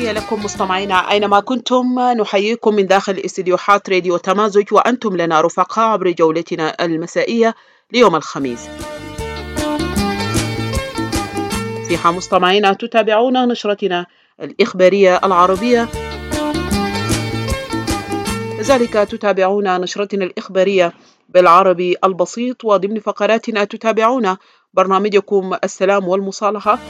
تحية لكم مستمعينا أينما كنتم. نحييكم من داخل استديوهات راديو تمازج، وأنتم لنا رفقاء عبر جولتنا المسائية ليوم الخميس. فيها مستمعينا تتابعون نشرتنا الإخبارية العربية، لذلك تتابعون نشرتنا الإخبارية بالعربي البسيط، وضمن فقراتنا تتابعون برنامجكم السلام والمصالحة،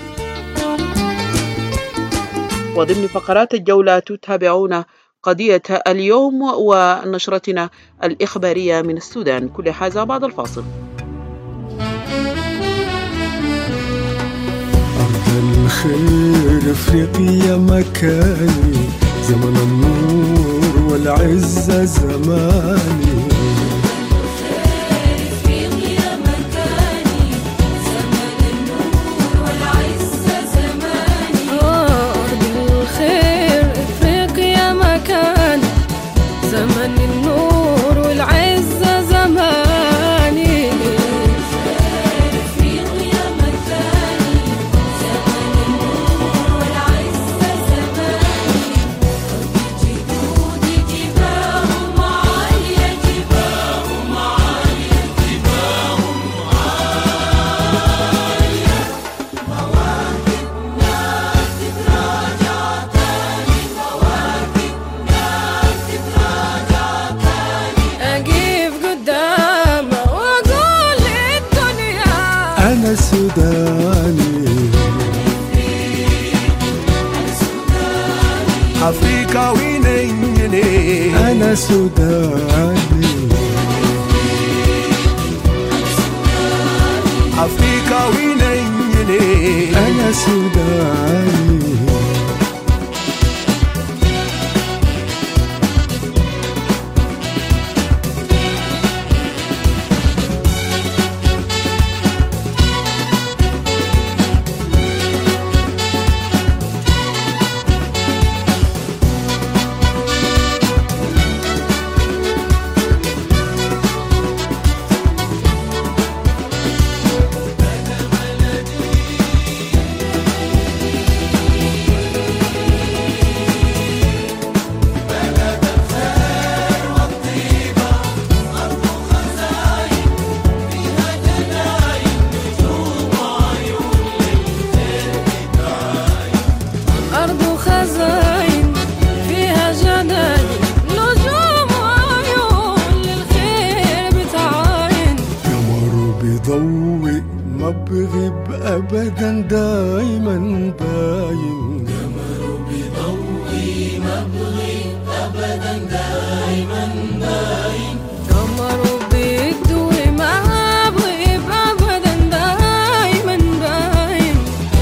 وضمن فقرات الجولة تتابعون قضية اليوم ونشرتنا الإخبارية من السودان. كل هذا بعد الفاصل. أرض الخير أفريقيا مكاني، زمن النور والعزة زماني. زمن النور والعزة زماني، أفريقيا مكاني، زمن النور والعزة زماني. جدودي جباههم عالية، جباههم عالية، جباههم عالية. مواكبنا تتراجع تاني، مواكبنا تتراجع تاني. أقف قدامه وأقول للدنيا أنا سوداني، أفريقاوي نيني. أنا سوداني، أفريقاوي نيني. أنا سوداني. أرض خزاين فيها جناين، نجوم وعيون للخير بتعاين. قمر بيضوي ما بغيب أبدا، دايما باين. قمر بيضوي ما بغيب أبدا، دايما باين. قمر بيضوي ما بغيب أبدا، دايما باين.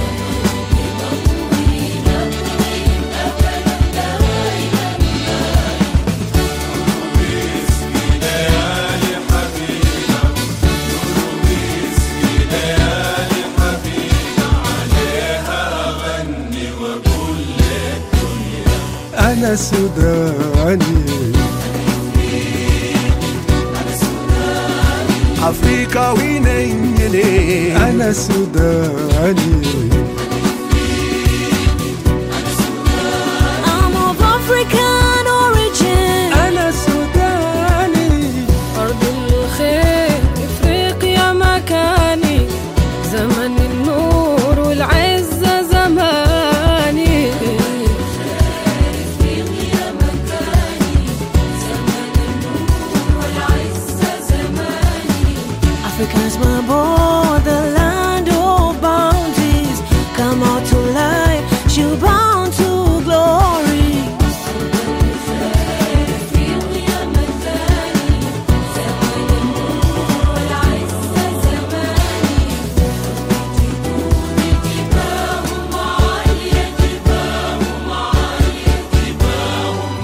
أنا سوداني، أفريقاوي نيني. أنا سوداني. I'm of African origin. أنا سوداني، أرض الخير إفريقيا مكاني، زمن النور والعزة زماني. إفريقيا مكاني، زمن النور والعزة زماني. Africa is my borderland of bounties. Come out to life, you bound to glory. إفريقيا مكاني، زمن النور والعزة زماني. جدودي جباههم عالية، جباههم عالية، جباههم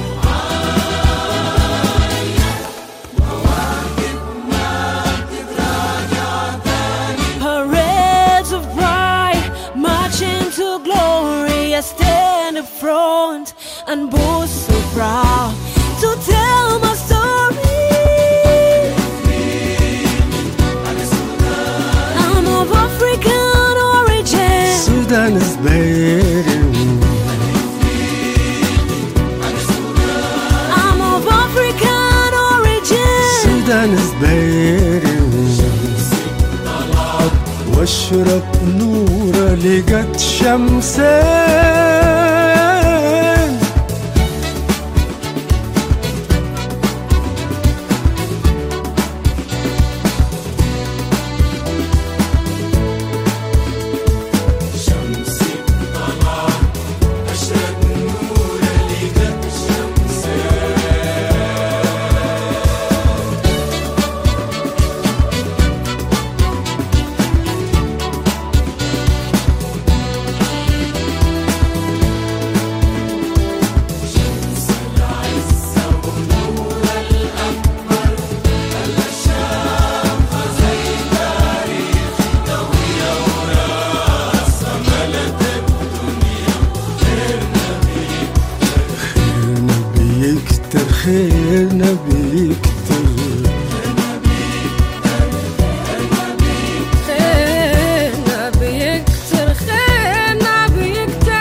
عالية. مواكبنا تتراجع تاني. Parades of pride marching to glory. I stand up front and boast so proud to tell my story. I'm of African origin. Sudan is beating. نورة لقت شمسين، خيرنا بيكتر، خيرنا بيكتر، خيرنا بيكتر.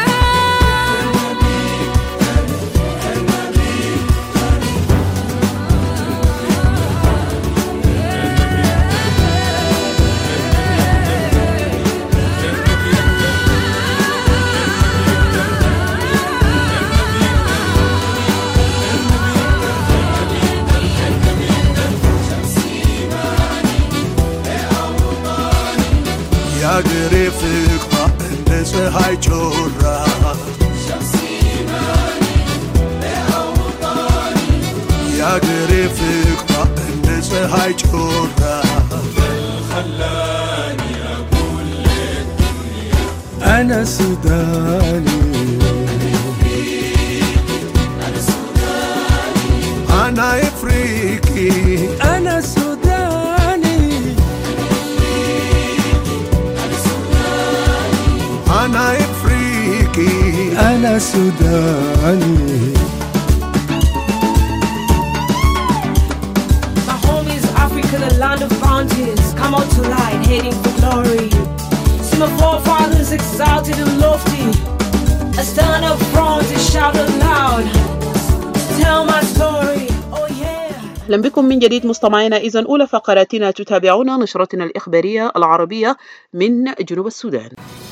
يا فيق الناس هاي جورا يا فيق الناس هاي جورا خلاني أقول للدنيا أنا سوداني، أنا إفريقي، أنا سوداني، أنا إفريقي، أنا سوداني. My home is Africa, the land of bounties. Come out to light, heading for glory. See my forefathers exalted and lofty. I stand up front and shout aloud. Tell my story. Oh yeah. أهلا بكم من جديد مستمعينا. إذن أولى فقراتنا تتابعون نشرتنا الإخبارية العربية من جنوب السودان.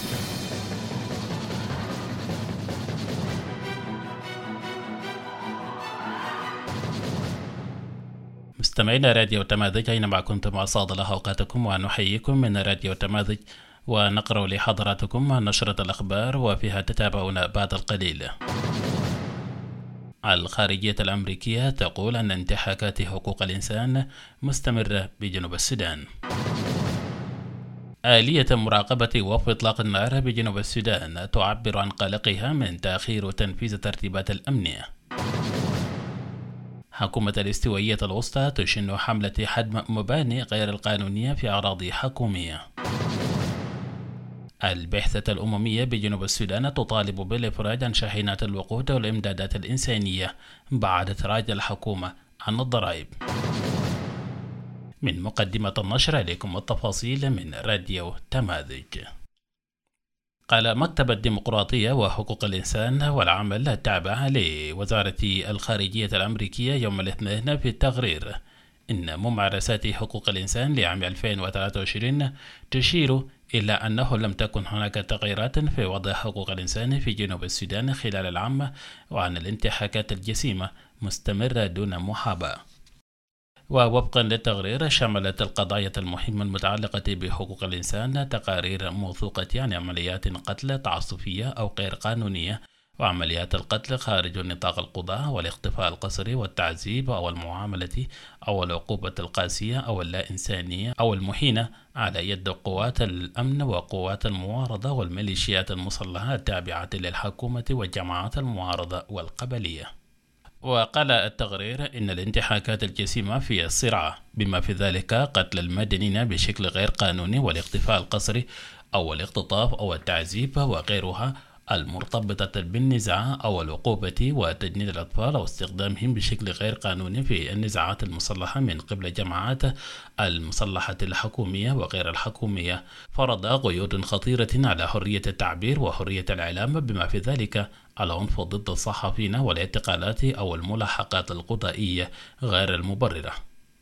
مستمعينا راديو تماذج أينما كنتم أسعد الله أوقاتكم، ونحييكم من راديو تماذج ونقرأ لحضراتكم نشرة الأخبار وفيها تتابعون بعد القليل. الخارجية الأمريكية تقول أن انتهاكات حقوق الإنسان مستمرة بجنوب السودان. آلية مراقبة وقف إطلاق النار بجنوب السودان تعبر عن قلقها من تأخير تنفيذ الترتيبات الأمنية. حكومة الاستوائية الوسطى تشن حملة حدم مباني غير القانونية في أراضي حكومية. البعثة الأممية بجنوب السودان تطالب بالإفراج عن شاحنات الوقود والإمدادات الإنسانية بعد إخراج الحكومة عن الضرائب. من مقدمة النشر إليكم التفاصيل من راديو تماذج. قال مكتب الديمقراطية وحقوق الإنسان والعمل التابع لوزارة الخارجية الأمريكية يوم الاثنين في التقرير إن ممارسات حقوق الإنسان لعام 2023 تشير إلى أنه لم تكن هناك تغييرات في وضع حقوق الإنسان في جنوب السودان خلال العام، وأن الانتهاكات الجسيمة مستمرة دون محاباة. ووفقا للتقرير شملت القضايا المهمة المتعلقة بحقوق الإنسان تقارير موثوقة عن عمليات قتل تعسفية أو غير قانونية، وعمليات القتل خارج نطاق القضاء، والاختفاء القسري والتعذيب أو المعاملة أو العقوبة القاسية أو اللا إنسانية أو المهينة على يد قوات الأمن وقوات المعارضة والميليشيات المسلحة التابعة للحكومة والجماعات المعارضة والقبلية. وقال التقرير إن الانتهاكات الجسيمة في الصراع بما في ذلك قتل المدنيين بشكل غير قانوني والاختفاء القسري أو الاختطاف أو التعذيب وغيرها المرتبطة بالنزاع أو العقوبة وتجنيد الأطفال أو استخدامهم بشكل غير قانوني في النزاعات المسلحة من قبل جماعات المسلحة الحكومية وغير الحكومية، فرض قيود خطيرة على حرية التعبير وحرية الإعلام بما في ذلك العنف ضد الصحفيين والاعتقالات أو الملاحقات القضائية غير المبررة.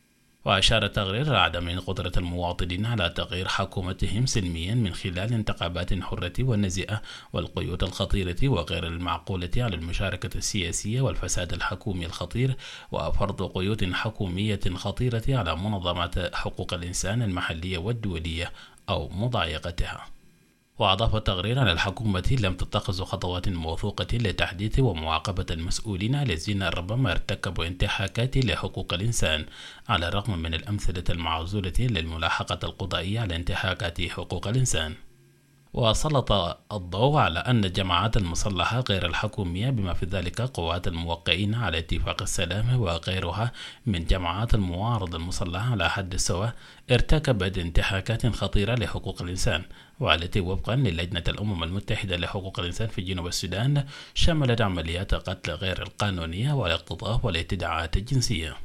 وأشار التقرير عدم قدرة المواطنين على تغيير حكومتهم سلميا من خلال انتخابات حرة ونزيهة والقيود الخطيرة وغير المعقولة على المشاركة السياسية والفساد الحكومي الخطير وفرض قيود حكومية خطيرة على منظمات حقوق الإنسان المحلية والدولية أو مضايقتها. وأضاف التقرير أن الحكومة لم تتخذ خطوات موثوقة لتحديث ومعاقبة المسؤولين الذين ربما ارتكبوا انتهاكات لحقوق الإنسان على الرغم من الأمثلة المعزولة للملاحقة القضائية على انتهاكات حقوق الإنسان. وسلط الضوء على أن الجماعات المسلحة غير الحكومية بما في ذلك قوات الموقعين على اتفاق السلام وغيرها من جماعات المعارضة المسلحة على حد سواء ارتكبت انتهاكات خطيرة لحقوق الإنسان، والتي وفقا للجنة الأمم المتحدة لحقوق الإنسان في جنوب السودان شملت عمليات قتل غير القانونية والاختطاف والابتداعات الجنسية.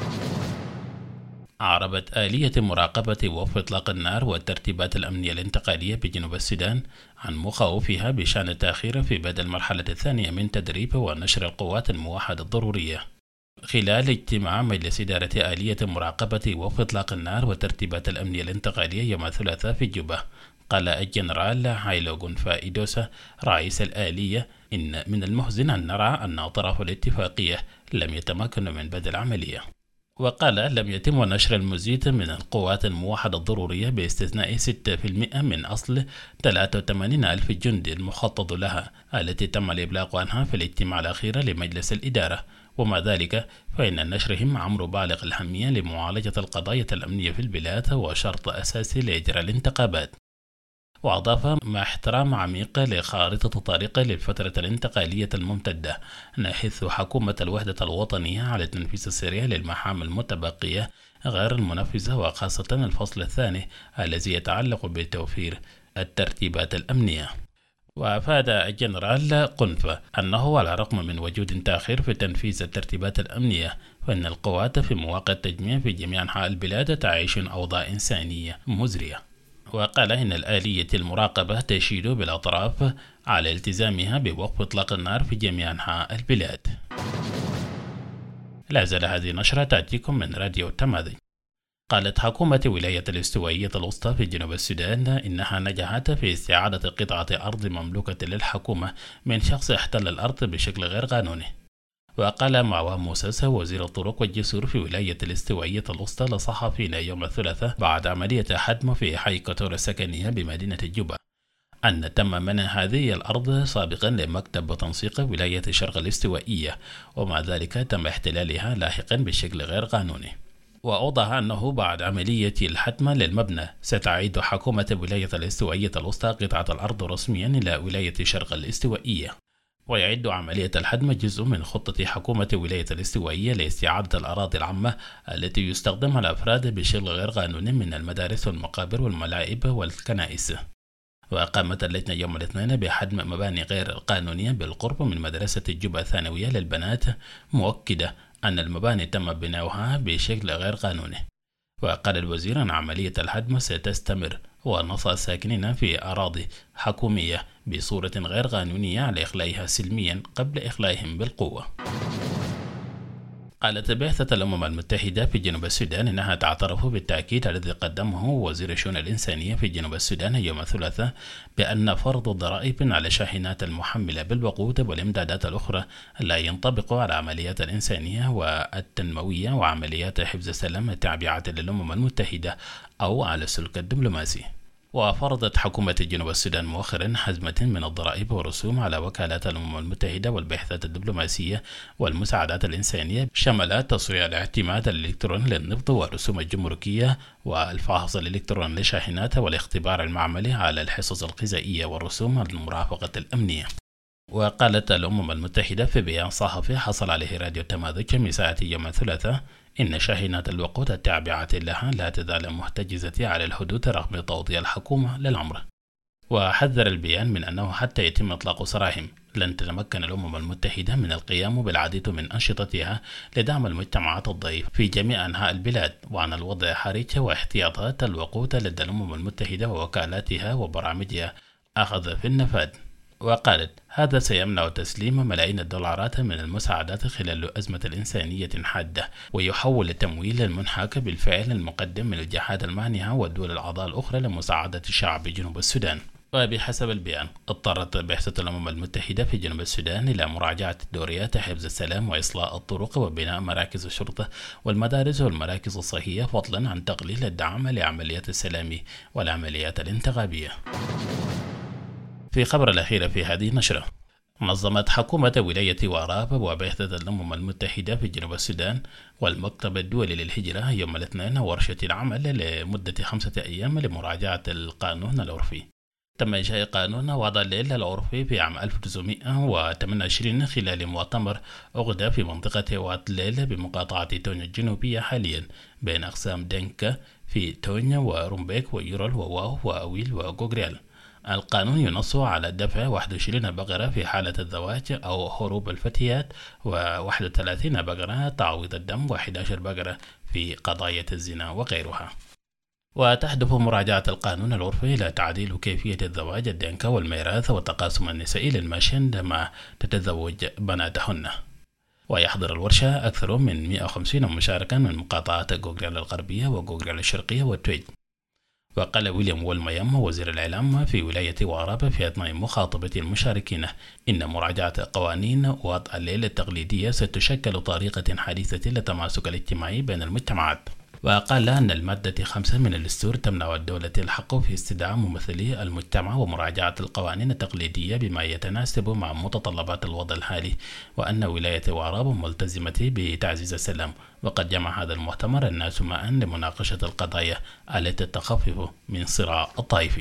أعربت آلية مراقبة وقف إطلاق النار والترتيبات الأمنية الانتقالية بجنوب السودان عن مخاوفها بشأن التأخير في بدء المرحلة الثانية من تدريب ونشر القوات الموحدة الضرورية. خلال اجتماع مجلس إدارة آلية مراقبة وقف إطلاق النار والترتيبات الأمنية الانتقالية يوم الثلاثاء في جوبا، قال الجنرال هايلوغون فائدوسا رئيس الآلية إن من المحزن أن نرى أن أطراف الاتفاقية لم يتمكنوا من بدء العملية. وقال لم يتم نشر المزيد من القوات الموحدة الضرورية باستثناء 6% من أصل 83,000 جندي المخطط لها التي تم الإبلاغ عنها في الاجتماع الأخير لمجلس الإدارة، ومع ذلك فإن نشرهم أمر بالغ الأهمية لمعالجة القضايا الأمنية في البلاد وشرط أساسي لإجراء الانتخابات. وأضاف مع احترام عميق لخارطة طريق للفترة الانتقالية الممتدة نحث حكومة الوحدة الوطنية على التنفيذ السريع للمهام المتبقية غير المنفذة، وخاصة الفصل الثاني الذي يتعلق بتوفير الترتيبات الأمنية. وأفاد الجنرال قنفة أنه على الرغم من وجود تأخير في تنفيذ الترتيبات الأمنية فإن القوات في مواقع التجميع في جميع أنحاء البلاد تعيش أوضاع إنسانية مزرية. وقال إن الآلية المراقبة تشيد بالأطراف على التزامها بوقف إطلاق النار في جميع أنحاء البلاد. لا زال هذه النشرة تأتيكم من راديو تماذج. قالت حكومة ولاية الاستوائية الوسطى في جنوب السودان إنها نجحت في استعادة قطعة أرض مملوكة للحكومة من شخص احتل الأرض بشكل غير قانوني. وقال معوان موسى وزير الطرق والجسور في ولاية الاستوائية الوسطى للصحفيين يوم الثلاثاء بعد عملية حدم في حي كتور السكنية بمدينة جوبا أن تم منع هذه الأرض سابقا لمكتب تنسيق ولاية الشرق الاستوائية، ومع ذلك تم احتلالها لاحقا بشكل غير قانوني. وأوضح أنه بعد عملية الحتم للمبنى ستعيد حكومة ولاية الاستوائية الوسطى قطعة الأرض رسميا إلى ولاية الشرق الاستوائية. ويعد عملية الحدم جزء من خطة حكومة ولاية الاستوائية لاستعادة الأراضي العامة التي يستخدمها الأفراد بشكل غير قانوني من المدارس والمقابر والملاعب والكنائس. وقامت اللجنة يوم الاثنين بحدم مباني غير قانونية بالقرب من مدرسة جوبا الثانوية للبنات، مؤكدة أن المباني تم بناؤها بشكل غير قانوني. وقال الوزير أن عملية الهدم ستستمر ونص الساكنين في أراضي حكومية بصورة غير قانونية على إخلاءها سلميا قبل إخلاءهم بالقوة. قالت بعثة الأمم المتحدة في جنوب السودان إنها تعترف بالتأكيد الذي قدمه وزير الشؤون الإنسانية في جنوب السودان يوم الثلاثاء بأن فرض الضرائب على الشاحنات المحملة بالوقود والإمدادات الأخرى لا ينطبق على عمليات الإنسانية والتنموية وعمليات حفظ السلام التابعة للأمم المتحدة أو على السلك الدبلوماسي. وفرضت حكومة جنوب السودان مؤخرا حزمة من الضرائب والرسوم على وكالات الأمم المتحدة والبعثات الدبلوماسية والمساعدات الإنسانية، شملت تسوية الاعتماد الإلكتروني للنفط والرسوم الجمركية والفحص الإلكتروني للشاحنات والاختبار المعملي على الحصص الغذائية والرسوم المرافقة الأمنية. وقالت الأمم المتحدة في بيان صحفي حصل عليه راديو تماذج مساء يوم الثلاثاء إن شاحنات الوقود التابعة لها لا تزال محتجزة على الحدود رغم توطية الحكومة للأمر. وحذر البيان من أنه حتى يتم إطلاق سراحهم لن تتمكن الأمم المتحدة من القيام بالعديد من أنشطتها لدعم المجتمعات الضعيفة في جميع أنحاء البلاد، وعن الوضع حرج واحتياطات الوقود لدى الأمم المتحدة ووكالاتها وبرامجها أخذ في النفاذ. وقالت هذا سيمنع تسليم ملايين الدولارات من المساعدات خلال أزمة إنسانية حادة، ويحول التمويل المنحك بالفعل المقدم من الجهات المانحة والدول الأعضاء الأخرى لمساعدة شعب جنوب السودان. وبحسب البيان اضطرت بعثة الأمم المتحدة في جنوب السودان إلى مراجعة دوريات حفظ السلام وإصلاح الطرق وبناء مراكز الشرطة والمدارس والمراكز الصحية، فضلا عن تقليل الدعم لعمليات السلام والعمليات الانتخابية. في خبر الأخير في هذه النشرة، نظمت حكومة ولاية وراب وبعثة الأمم المتحدة في جنوب السودان والمكتب الدولي للهجرة يوم الاثنين ورشة العمل لمدة 5 أيام لمراجعة القانون العرفي. تم إنشاء قانون وضع الليل العرفي في عام 1928 خلال مؤتمر عقد في منطقة واد الليل بمقاطعة تونيا الجنوبية حاليا بين أقسام دنكا في تونيا ورمبيك ويورل وواو وأويل وغوغريال. القانون ينص على دفع 21 بقرة في حالة الزواج أو هروب الفتيات، و31 بقرة تعويض الدم، و11 بقرة في قضايا الزنا وغيرها. وتهدف مراجعة القانون العرفي إلى تعديل كيفية الزواج الدنكا والميراث والتقاسم النسائي للماشية عندما تتزوج بناتهن. ويحضر الورشة أكثر من 150 مشاركا من مقاطعات غوغريال الغربية وغوغريال الشرقية والتويج. وقال ويليام والميام وزير الإعلام في ولاية وراب في أثناء مخاطبة المشاركين إن مراجعة قوانين وضع الليل التقليدية ستشكل طريقة حديثة للتماسك الاجتماعي بين المجتمعات. وقال أن المادة 5 من الدستور تمنع الدولة الحق في استدعاء ممثلي المجتمع ومراجعة القوانين التقليدية بما يتناسب مع متطلبات الوضع الحالي، وأن ولاية وراب ملتزمة بتعزيز السلام. وقد جمع هذا المؤتمر الناس معا لمناقشة القضايا التي تخفف من صراع الطائفي.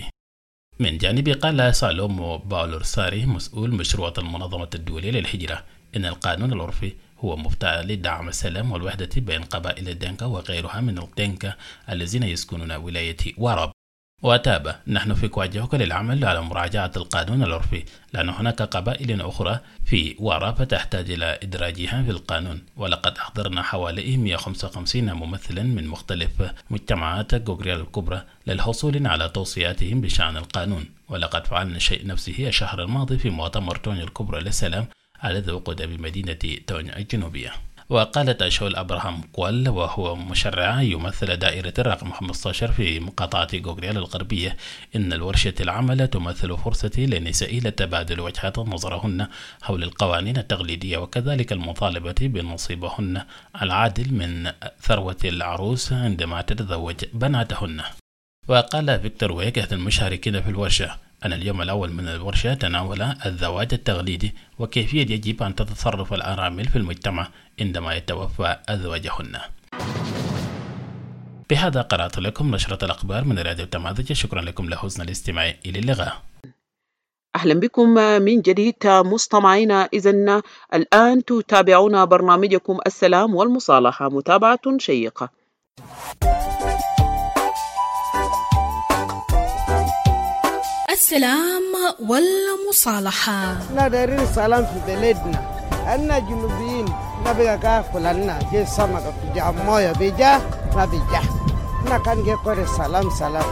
من جانبه قال سالومو باولورساري مسؤول مشروع المنظمة الدولية للهجرة إن القانون العرفي هو مفتاح لدعم السلام والوحدة بين قبائل الدنكا وغيرها من الدنكا الذين يسكنون ولاية وراب. وتابع نحن في كواجهك للعمل على مراجعة القانون العرفي، لأن هناك قبائل أخرى في وراب تحتاج إلى إدراجها في القانون، ولقد أحضرنا حوالي 155 ممثلا من مختلف مجتمعات غوغريال الكبرى للحصول على توصياتهم بشأن القانون. ولقد فعلنا الشيء نفسه الشهر الماضي في مؤتمر تونيا الكبرى للسلام الذي عقد بمدينة تونيا الجنوبية. وقالت أشول أبراهام كوال وهو مشرع يمثل دائرة الرقم 15 في مقاطعة غوغريال الغربية إن الورشة العمل تمثل فرصة للنساء لتبادل وجهات نظرهن حول القوانين التقليدية، وكذلك المطالبة بنصيبهن العادل من ثروة العروس عندما تتزوج بناتهن. وقال فيكتور ويك أحد المشاركين في الورشة أن اليوم الأول من الورشة تناول الزواج التقليدي وكيفية يجب أن تتصرف الأرامل في المجتمع عندما يتوفى أزواجهن. بهذا قرأت لكم نشرة الأخبار من راديو تمازج. شكرا لكم لحسن الاستماع. إلى اللقاء. أهلا بكم من جديد مستمعينا. إذن الآن تتابعون برنامجكم السلام والمصالحة، متابعة شيقة. السلام والمصالحة. ندير السلام في بلدنا، أنا جنوبيين نبي كافل لنا جي سمك بيجا مويا بيجا نبيجا نكان جي كوري سلام.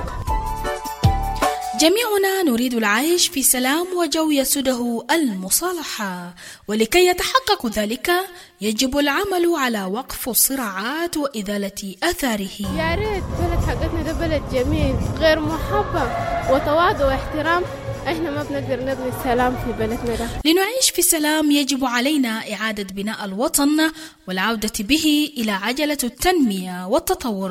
جميعنا نريد العيش في سلام وجو يسوده المصالحة، ولكي يتحقق ذلك يجب العمل على وقف الصراعات وإزالة آثاره. يا ريت بلد حقتنا ده بلد جميل غير محبب وتواضع واحترام، احنا ما بنقدر نبني السلام في بلدنا ده. لنعيش في سلام يجب علينا إعادة بناء الوطن والعودة به إلى عجلة التنمية والتطور.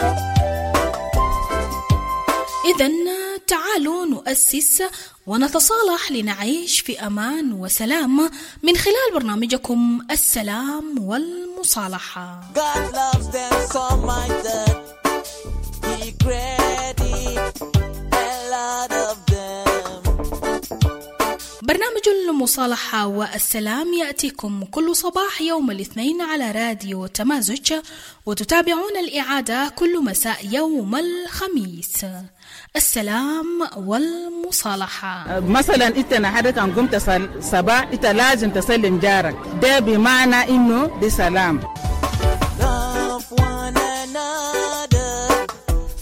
إذن تعالوا نؤسس ونتصالح لنعيش في أمان وسلام من خلال برنامجكم السلام والمصالحة. God loves them so much that he created a lot of them. برنامج المصالحة والسلام يأتيكم كل صباح يوم الاثنين على راديو تمازج، وتتابعون الإعادة كل مساء يوم الخميس. السلام والمصالحة. مثلا انت نهارك ان قمت صباح انت لازم تسلم جارك، ده بمعنى انه دي سلام. Love one another,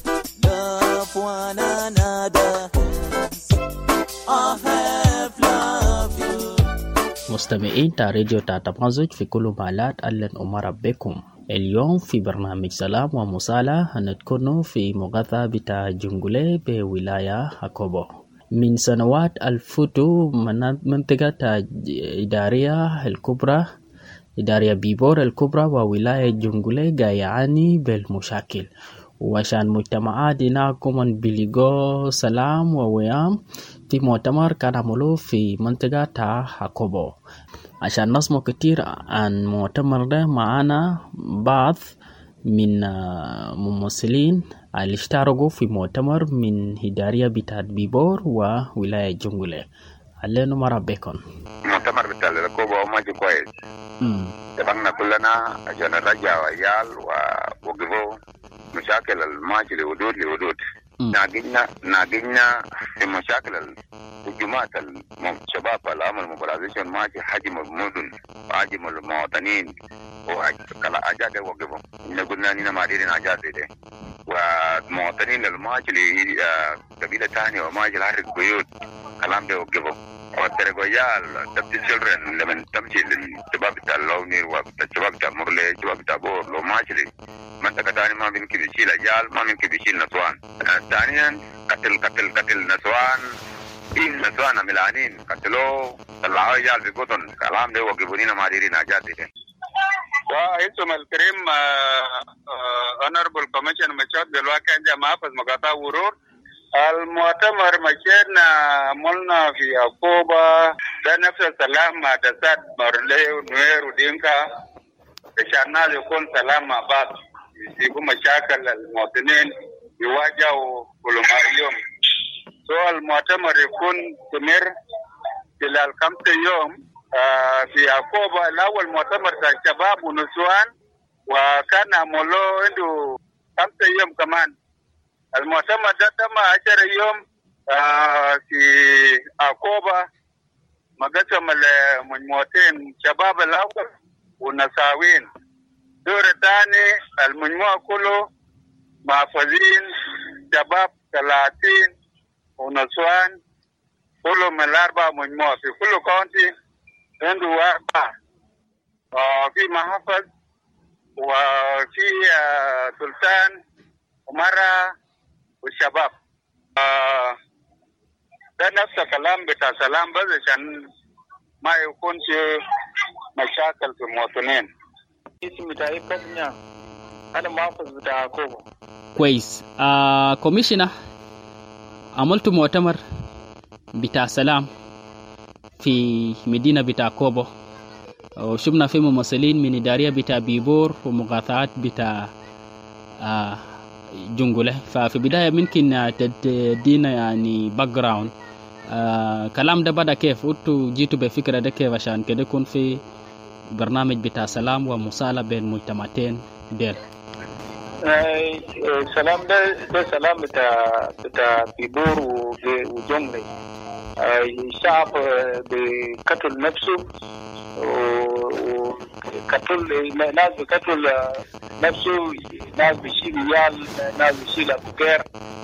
love one another, I have love. مستمعين تا راديو تمازج في كل مالات أهلا ومرحبا بكم. اليوم في برنامج سلام ومصالحة هنتكون في مغاثة بتاع جنجولي بولاية أكوبو. من سنوات الفتو منطقة إدارية الكبرى إدارية بيبور الكبرى وولاية جنجولي يعاني بالمشاكل، وعشان مجتمعات هناكم بلغوا سلام ووئام في مؤتمر كان عملوه في منطقة أكوبو. عشان نسمع كتير عن مؤتمر ده معانا بعض من ممثلين اللي اشتركوا في مؤتمر من إدارية بتاع بيبور وولاية جنجولي. علينا مرحبا بكم. المؤتمر بتاع الأكوبو ماشي كويس. اتفقنا كلنا عشان نرجع عيال ووقفوا مشاكل الماشي لودود. ناقشنا في مشاكل الهجومات الشباب العمل موبيلايزيشن ماشي حجم المدن وحجم المواطنين وأجاد وقفوا. قلنا إننا ما ديرين أجاد دي والمواطنين الماشي لقبيلة ثانية وماشي لحرق بيوت كلام ده وقفوا. وترى عيال تبدي children لما تمشي للشباب بتاع اللوني والشباب بتاع مرلي الشباب بتاع بور لو ماشي منطقة ثانية ما بيمكن يشيل عيال ما بيمكن يشيل نسوان. ثانيا قتل نسوان نسوان ملانين قتلوا طلعوا عيال في قطن كلام ده وقفونينا ما ديرين حاجات دي. واسم الكريم honorable commission مشهد دلوقتي كان جماعة في مقاطع ورور. المؤتمر مشينا عملنا في أكوبا ده نفس السلام مع دسات مرلي ونوير ودينكا عشان الناس يكون سلام مع بعض يسيبوا مشاكل المواطنين يواجهوا كل يوم. المؤتمر يكون مستمر خلال 5 يوم في أكوبا. الأول مؤتمر شباب ونسوان وكان عملوا عنده 5 يوم كمان. المؤتمر ده تم 10 يوم في أكوبا مقسم المجموعتين شباب الأول والنساوين. دور الثاني المجموعة كله محافظين شباب 30 ونسوان كله من 4 مجموعة في كل كونتي عنده 4 في محافظ وفي سلطان ومرة والشباب. ده نفس الكلام بتاع سلام بس عشان ما يكون في مشاكل في المواطنين. اسمي بتاعي كسنيا أنا محافظ بتاع أكوبا. كويس. كوميشنر عملت مؤتمر بتاع سلام في مدينة بتاع كوبا وشفنا فيه ممثلين من إدارية بتاع بيبور ومغاثات بتاع جنجولة. ففي بداية ممكن تدينا يعني باك جراوند كلام ده بدأ كيف وانتوا جيتوا بفكرة ده كيف عشان كده يكون في برنامج بتاع سلام ومصالحة بين مجتمعتين ديل. سلام ده سلام بتاع بيبور وجنجولة. الشعب بقتل نفسه وقتل ناس بقتل نفسه ناس بيشيل عيال ناس بيشيل أبوكير.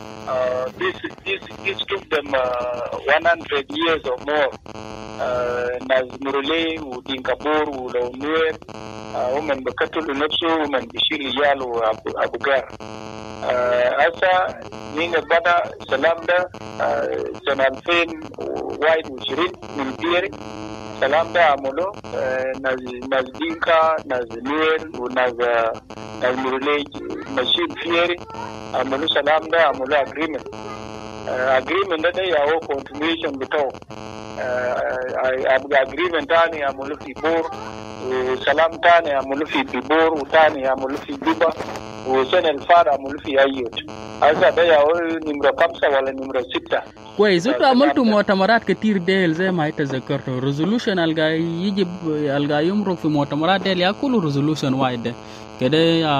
This took them 100 years or more. ناس مرولي ودينكابور ولونوير ومن بقتل نفسه ومن بيشيل عيال وأبوكير. هسا من بدأ سلام ده سنة 2021 من بيري. سلام ده عملوا ناس دينكا ناس نوير وناس مرولي ماشيين فيري عملوا سلام ده عملوا agreement ده ياهو continuation بتاعه. agreement تاني عملوا في بور وسلام تاني عملوا في بيبور وتاني عملوا في جوبا وسنة الفار عملوا في أيوت. هذا ده ياهو نمرة 5 ولا نمرة 6. كويس. انتوا عملتوا مؤتمرات كتير ديل زي ما انت ذكرتوا. ريزولوشن يجب يمرق في مؤتمرات ديل ياكلوا ريزولوشن واحد كده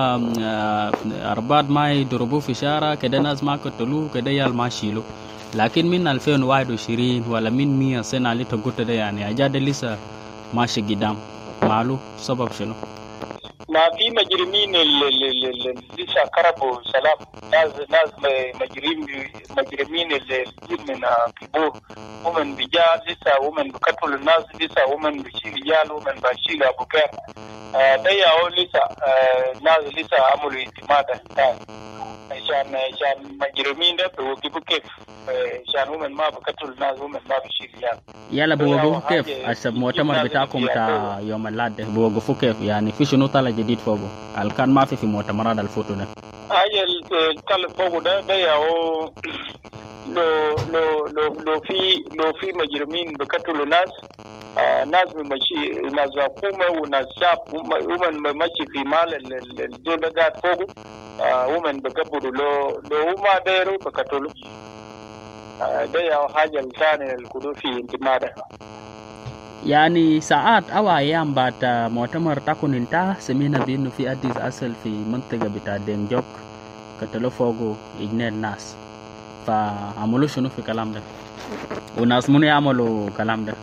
أربعة ما يضربوه في شارع كده ناس ما قتلوه كده يال ما شيلوا. لكن من 2021 ولا من 100 سنة اللي تقول ده يعني أجاد لسه ماشي قدام معلو سبب شنو؟ ما في مجرمين اللي لسه كربوا سلام ناس مجرمين اللي من كبور ومن رجال لسه ومن بقتل الناس لسه ومن بشيل رجال ومن بشيل ابو كير ده ياو لسه ناس لسه عملوا انتماده عشان مجرمين ده بوقفوا كيف عشان ومن ما بقتل الناس ومن ما بشيل رجال يلا بوقفوا كيف حسب المؤتمر بتاعكم بتاع يوم الأحد بوقفوا كيف يعني في شنو طلع جديد فوقه هل كان ما في مؤتمرات الفوتو ده هاي الطلع فوقه ده ياو لو في مجرمين بقتلوا ناس ماشي ناس حكومه وناس شعب ومن ماشي في مال الدول ده قاعد فوقه ومن بقبضوا لو ما دايروا بقتلوا ده يا حاجه الثانيه الكدو في انتماده يعني ساعات أو أيام بعد مؤتمر تكون انتهى سمعنا بأنه في حديث أصل في منطقة بتاع دينجوك قتلوا فوقه إجناء الناس فعملوا شنو في كلام ده وناس منو يعملوا كلام ده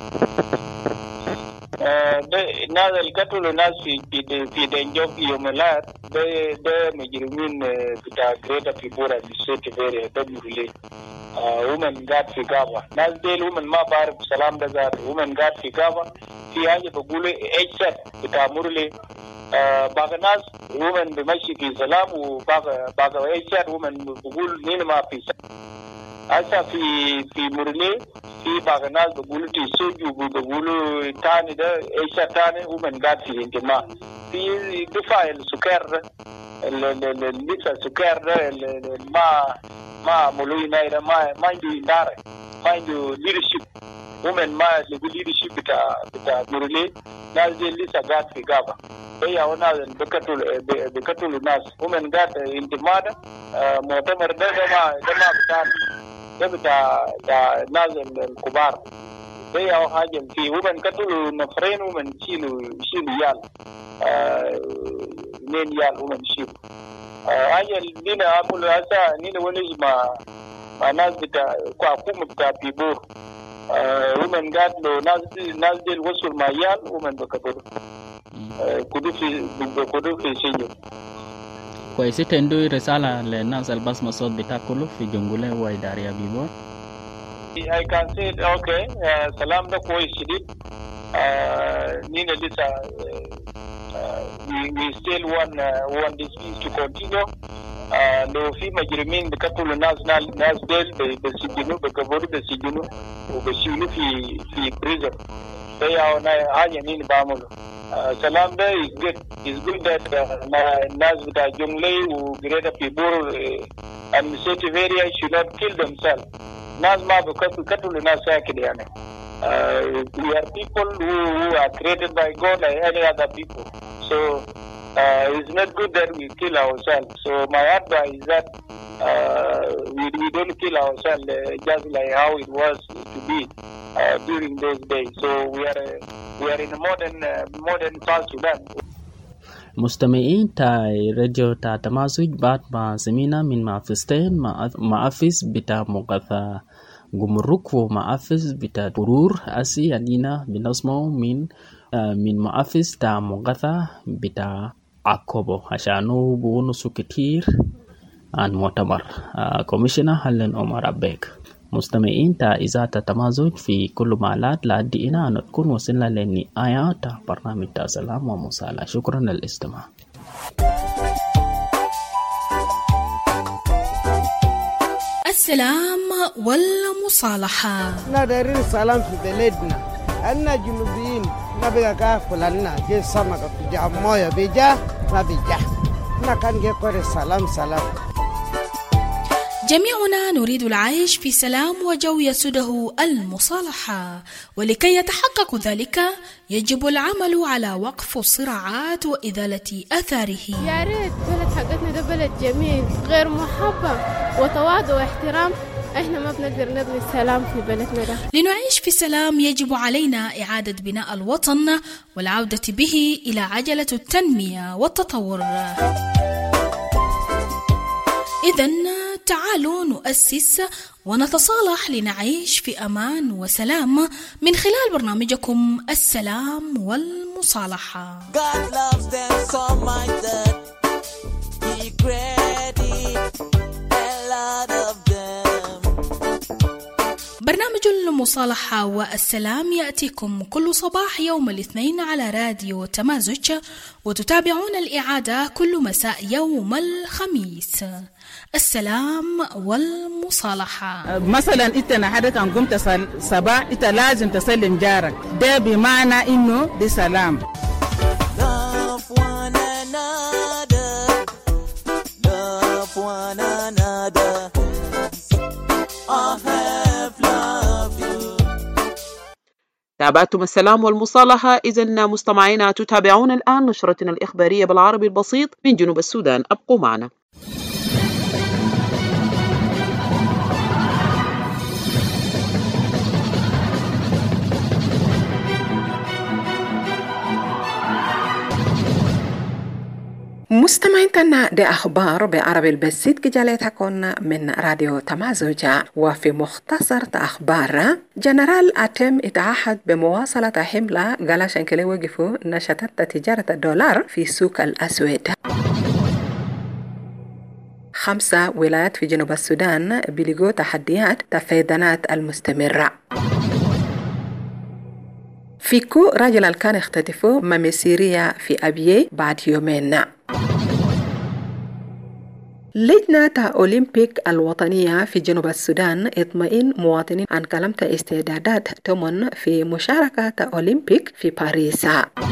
ناس القتلوا ناس في دينجوك يوم الأحد ده مجرمين بتاع جريتا في بورا في سيتي فيري ده بيقولي ومن قاعد في غابة ناس ديل ومن ما بعرف سلام ده قاعد ومن قاعد في غابة في حاجة بقوله إيشت بتاع مورلي باقي ناس ومن بمشي في سلام وباقي إيشت ومن بقول مين ما في سلام هسا في مورلي في باقي ناس بقولوا تيسوجو بقولوا تاني ده إيشت تاني ومن قاعد في انتماء في دفاع السكر لسه السكر ده ما مولوي نايرة ما عنده إدارة ما عنده leadership ومن ما leadership بتاع مورلي ناس دي لسه قاعد في غابة هي وناس بقتلوا ناس ومن قاعد انتماده مؤتمر ده ما بتاع ناس الكبار هي حاجة في ومن قتلوا نفرين ومن شيلوا يال نين يال ومن شيلوا هاي نينا عملوا هسا نينا ونج مع ناس بتاع حكومة بتاع بيبور ومن قاعد له ناس دي وصلوا مع يال ومن بقتلوا كدو في سجن كويس تندوي رسالة للناس البصمة صوت بتاكله في جنجولة وإدارية بيبور I can say okay سلام ده كويس شديد نينا لسه we still want this peace to continue لو في مجرمين بقتلوا ناس ديل بسجنوا بسجنوا وبشيلوا في بريزن ده حاجة نينا بعمله سلام ده is good that الناس بتاع جنجلي وجريتا بيبور administrative area should not kill themselves ناس ما بقتلوا ناس ساكت يعني we are people who are created by God like any other people so it's not good that we kill ourselves so my advice is that we don't kill ourselves just like how it was to be during those days so we are in a modern South Sudan مستمعين تاع راديو تاع تمازج بعد ما سمينا من معفزتين معفز بتاع مغاثة جمرك ومعفز بتاع برور أسي يعني بنسمعه من معفز تاع مغاثة بتاع عقوبة عشانه بونسو كتير عن مؤتمر كوميشنر هلن عمر أبيك مستمعين تا إذاعة تمازج في كل معلات لأدينا أن نكون وصلنا للنهاية تا برنامج تا سلام ومصالحة شكرا للاستماع السلام والمصالحة نادرين سلام في بلدنا أنا جنوبيين نبغى كافل لنا جي سمك في جامويا بيجا نبيجا نكان جي كوري سلام جميعنا نريد العيش في سلام وجو يسوده المصالحة ولكي يتحقق ذلك يجب العمل على وقف الصراعات وإزالة أثاره يا ريت بلد حقتنا ده بلد جميل غير محبة وتواضع واحترام احنا ما بنقدر نبني السلام في بلدنا ده لنعيش في سلام يجب علينا إعادة بناء الوطن والعودة به إلى عجلة التنمية والتطور إذن تعالوا نؤسس ونتصالح لنعيش في أمان وسلام من خلال برنامجكم السلام والمصالحة. God loves them so much that He created a lot of them. برنامج المصالحة والسلام يأتيكم كل صباح يوم الاثنين على راديو تمازج، وتتابعون الإعادة كل مساء يوم الخميس. السلام والمصالحة. مثلا انت نهارك ان قمت صباح انت لازم تسلم جارك، ده بمعنى انه دي سلام. Love one another, love one another. I have loved you. تابعتم السلام والمصالحة. إذن مستمعينا تتابعون الآن نشرتنا الإخبارية بالعربي البسيط من جنوب السودان. أبقوا معنا. مستمعينا دي أخبار بعربي البسيط كجالتكم من راديو تمازوجة. وفي مختصر أخبار جنرال أتم اتعهد بمواصلة حملة قال شنكلي وقفوا نشاطات تجارة الدولار في سوق الأسود. 5 ولايات في جنوب السودان بلغوا تحديات تفيدانات المستمرة. فيكو راجل كان اختطفوا ممسيرية في أبيي بعد يومين. لجنة أولمبيك الوطنية في جنوب السودان اطمئن مواطنين عن كلمة استعدادات تمن في مشاركة أولمبيك في باريس.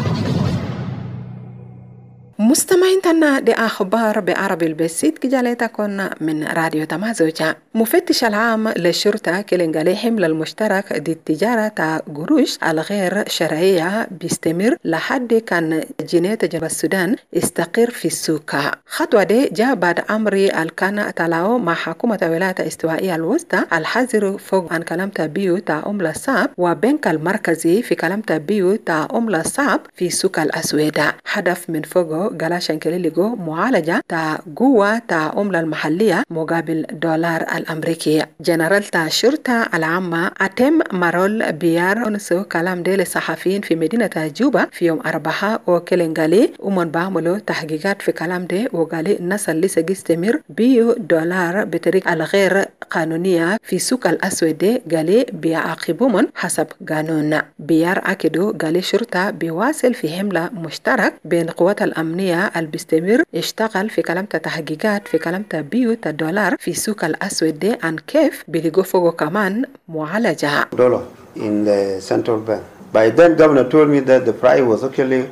مستمعين تنا دي أخبار بعربي البسيط كجالتكم من راديو تمازوجة. مفتش العام للشرطة كلنجالي حمل المشترك دي التجارة قروش الغير شرعية بيستمر لحد كان جنيه جنوب السودان استقر في السوق. خطوة دي جاء بعد أمر الكان تلاو مع حكومة ولاية استوائية الوسطى الحذر فوق عن كلمة بيو تا أملا صعب وبنك المركزي في كلمة بيو تا أملا صعب في سوق الأسود. هدف من فوق قال شنكلي لغو معالجة تا قوة تا أملا المحلية مقابل دولار الأمريكي. جنرال تا شرطة العامة أتم مارول بيار أنسو كلام دي للصحفيين في مدينة جوبا في يوم 4 وكلنغالي ومن بعملوا تحقيقات في كلام دي وقالي الناس اللي سيستمر بيو دولار بطريقة الغير قانونية في سوق الأسود دي قالي بيعاقبوهم حسب قانون. بيار أكدو قالي شرطة بيواصل في حملة مشترك بين قوات الأمنية البستمر اشتغل في كلمة تحقيقات في كلمة بيو الدولار في سوق الأسود دي عن كيف بيلقوا فوقه كمان معالجة. Dollar in the central bank. By then governor told me that the price was actually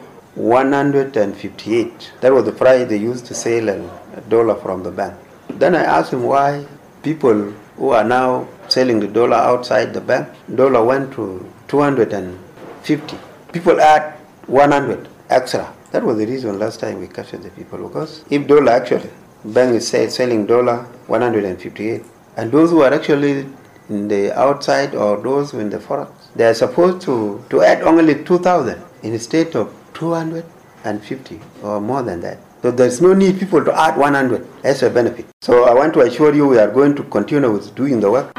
158. That was the price they used to sell a dollar from the bank. Then I asked him why people who are now selling the dollar outside the bank, dollar went to 250. People add 100 extra. That was the reason last time we captured the people, because if dollar actually, bank is selling dollar 158, and those who are actually in the outside or those in the forex, they are supposed to add only 2,000 instead of 250 or more than that. So there's no need people to add 100 as a benefit. So I want to assure you we are going to continue with doing the work.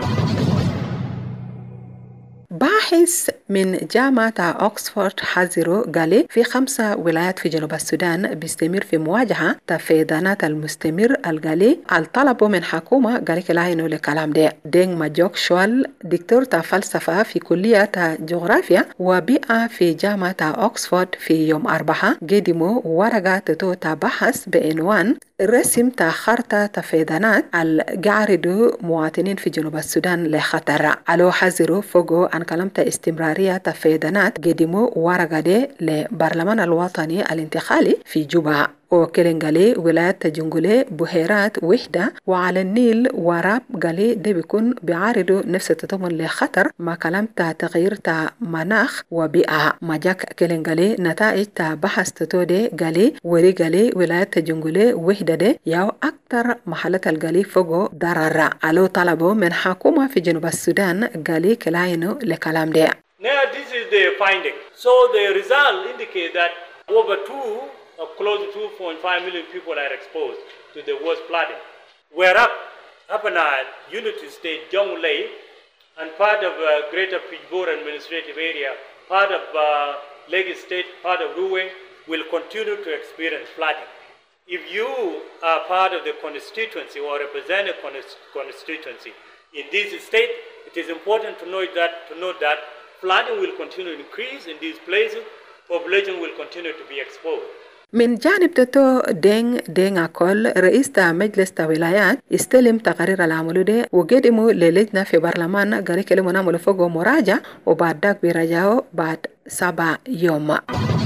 باحث من جامعة أكسفورد حذروا قال في 5 ولايات في جنوب السودان بيستمر في مواجهة تفيدانات المستمر القالي الطلب من حكومة قال كلاينو لكلام ده. دينغ ماجوك شوال دكتور فلسفة في كلية جغرافيا وبيئة في جامعة أكسفورد في يوم 4 قدموا ورقة توتا بحث بعنوان رسم خارطة تفيدانات القاعدوا مواطنين في جنوب السودان لخطر. على حذروا فوقو عن كلمة استمرارية تفيدانات قدموا ورقة دي لبرلمان الوطني الانتقالي في جوبا. وكلنجالي ولاية جنجولي بحيرات وحدة وعلى النيل وراب قالي ده بيكون بيعارضوا نفس التضمن لخطر ما كلام تغيير مناخ وبيئة. ما جاك كلنجالي نتائج بحث تودي قالي وري قالي ولاية جنجولي وحدة ده ياو أكتر محلات القالي فوقو ضرر. علو طلبوا من حكومة في جنوب السودان قالي كلاينو لكلام ده. Now this is the finding. So the result indicate that over close to 2.5 million people are exposed to the worst flooding. Where up Upper Nile, Unity State, Jonglei, and part of Greater Pijbor Administrative Area, part of Lagos State, part of Ruweng, will continue to experience flooding. If you are part of the constituency or represent a constituency in this state, it is important to note that flooding will continue to increase in these places. Population will continue to be exposed. من جانب تتو دين أكل رئيس مجلس ولايات استلم تقرير العمل ده وقدموا للجنة في برلمان قال كلمة نعمل فوقه مراجعة وبعد ذاك بيراجعوا بعد 7 يوم.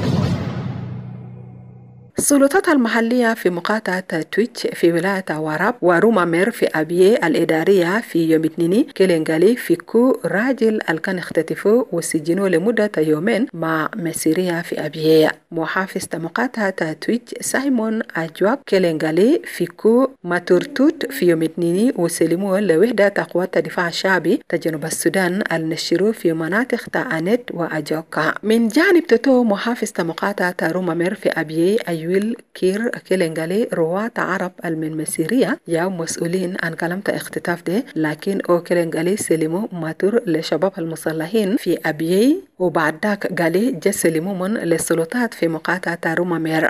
السلطات المحلية في مقاطعة تويتش في ولاية واراب ورومامير في أبيه الإدارية في يوم اثنين كيلينغالي فيكو راجل الكان اختطفوه وسجنوه لمدة يومين مع مسيرية في أبيه. محافظ مقاطعة تويتش سايمون أجواب كيلينغالي فيكو ماتورتوت في يوم اثنين وسلموه لوحدة قوات الدفاع الشعبي تجنوب السودان النشرو في مناطق تانت وأجوكا. من جانب تتو محافظ مقاطعة رومامير في أبيه ويل كير كيلينغالي رواة عرب من مسيرية يا مسؤولين عن كلمة اختطاف ده لكن او كيلينغالي سلموا ماتور لشباب المسلحين في أبيي وبعد ذاك قالي جا سلموا من للسلطات في مقاطعة رومامير.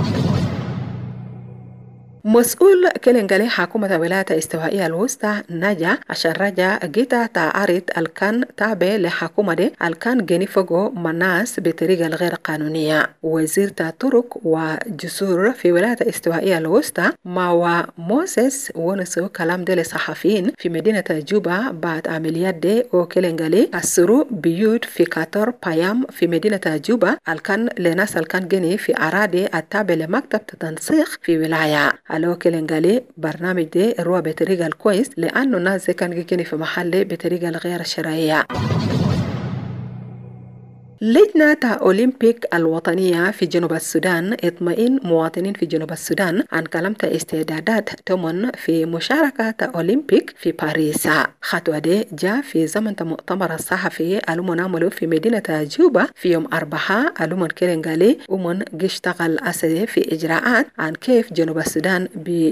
مسؤول كيلينغالي حكومة ولاية استوائية الوسطى نجا عشان رجع جيتا تعارض الكان تابع لحكومة دي الكان جيني فوقو مناس بطريقة غير قانونية. وزير طرق وجسور في ولاية استوائية الوسطى ماوا موسيس ونسو كلام دي لصحفيين في مدينة جوبا بعد عمليات دي وكيلينغالي أسروا بيوت في كاتور بايام في مدينة جوبا الكان لناس الكان جيني في أراضي التابع لمكتب تنسيق في ولاية. ألو كيلينغالي برنامج دي روى بطريقة الكويس لأنه الناس كان جيني في محل بطريقة الغير شرعية. لجنة أولمبيك الوطنية في جنوب السودان اطمئن مواطنين في جنوب السودان عن كلمة استعدادات تمن في مشاركة أولمبيك في باريس. خطوة دي جاء في زمن مؤتمر الصحفي المنعمل في مدينة جوبا في يوم 4 ألومن كيلينغالي ومن اشتغل أسدي في إجراءات عن كيف جنوب السودان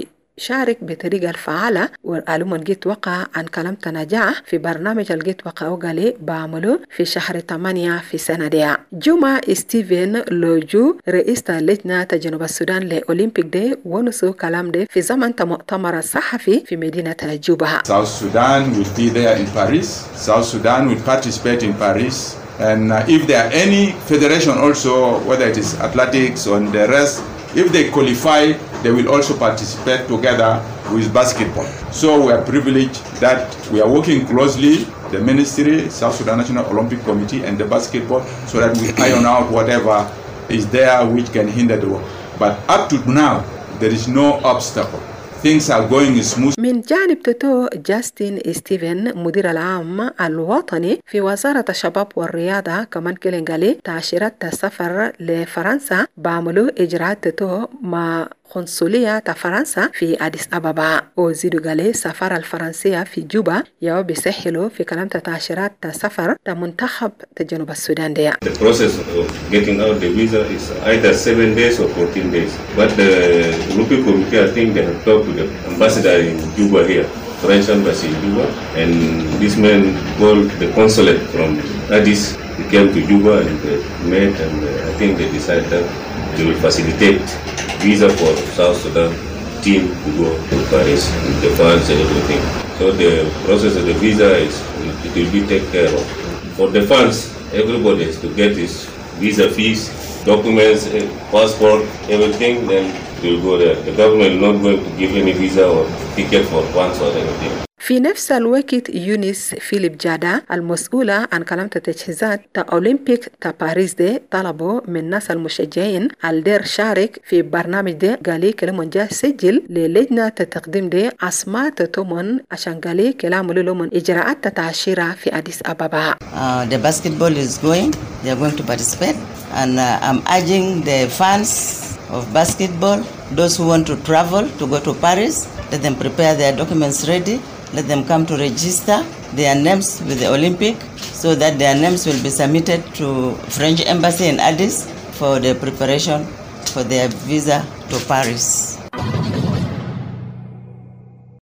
شارك بطريقة الفعالة والألومن جيت وقع عن كلمة نجاح في برنامج الجيت وقع وقالي بعمله في شهر 8 في سنة دي. جمع ستيفن لوجو رئيس لجنة جنوب السودان لأولمبيك دي ونسو كلام دي في زمن مؤتمر الصحفي في مدينة جوبا. South Sudan will be there in Paris. South Sudan will participate in Paris. And if there are any federation also, whether it is athletics or the rest, if they qualify, they will also participate together with basketball. So we are privileged that we are working closely, the Ministry, South Sudan National Olympic Committee and the basketball, so that we iron out whatever is there which can hinder the work. But up to now, there is no obstacle. Things are going smooth. من جانب تتو جاستين ستيفن مدير العام الوطني في وزارة الشباب والرياضة كمان كيلينغالي تأشيرات السفر لفرنسا بعملوا إجراءات تتو مع قنصلية فرنسا في أديس أبابا. وزيدو قالي سفارة الفرنسية في جوبا يو بيسهلوا في كلام تأشيرات السفر تمنتخب تجنوب السودان دي. The process of getting out the visa is either 7 days or 14 days. But the Olympic Committee, I think they have talked to the ambassador in Juba here, French embassy in Juba, and this man called the consulate from Addis. He came to Juba and they met, and I think they decided that they will facilitate visa for South Sudan team to go to Paris with the funds and everything. So the process of the visa it will be taken care of. For the funds, everybody has to get his visa fees, documents, passport, everything, then they will go there. The government is not going to give any visa or ticket for funds or anything. في نفس الوقت يونس فيليب جادا المسؤولة عن كلمة التجهيزات تا أولمبيك تا باريس دي طلبوا من ناس المشجعين الدير شارك في برنامج دي قالي كلمون جا سجل للجنة تقديم دي أسماء تومن عشان قالي كلام لهم إجراءات تتعشيرة في أديس أبابا. The basketball is going, they are going to participate, and I'm urging the fans of basketball, those who want to travel to go to Paris, let them prepare their documents ready. Let them come to register their names with the Olympic so that their names will be submitted to French embassy in Addis for the preparation for their visa to Paris.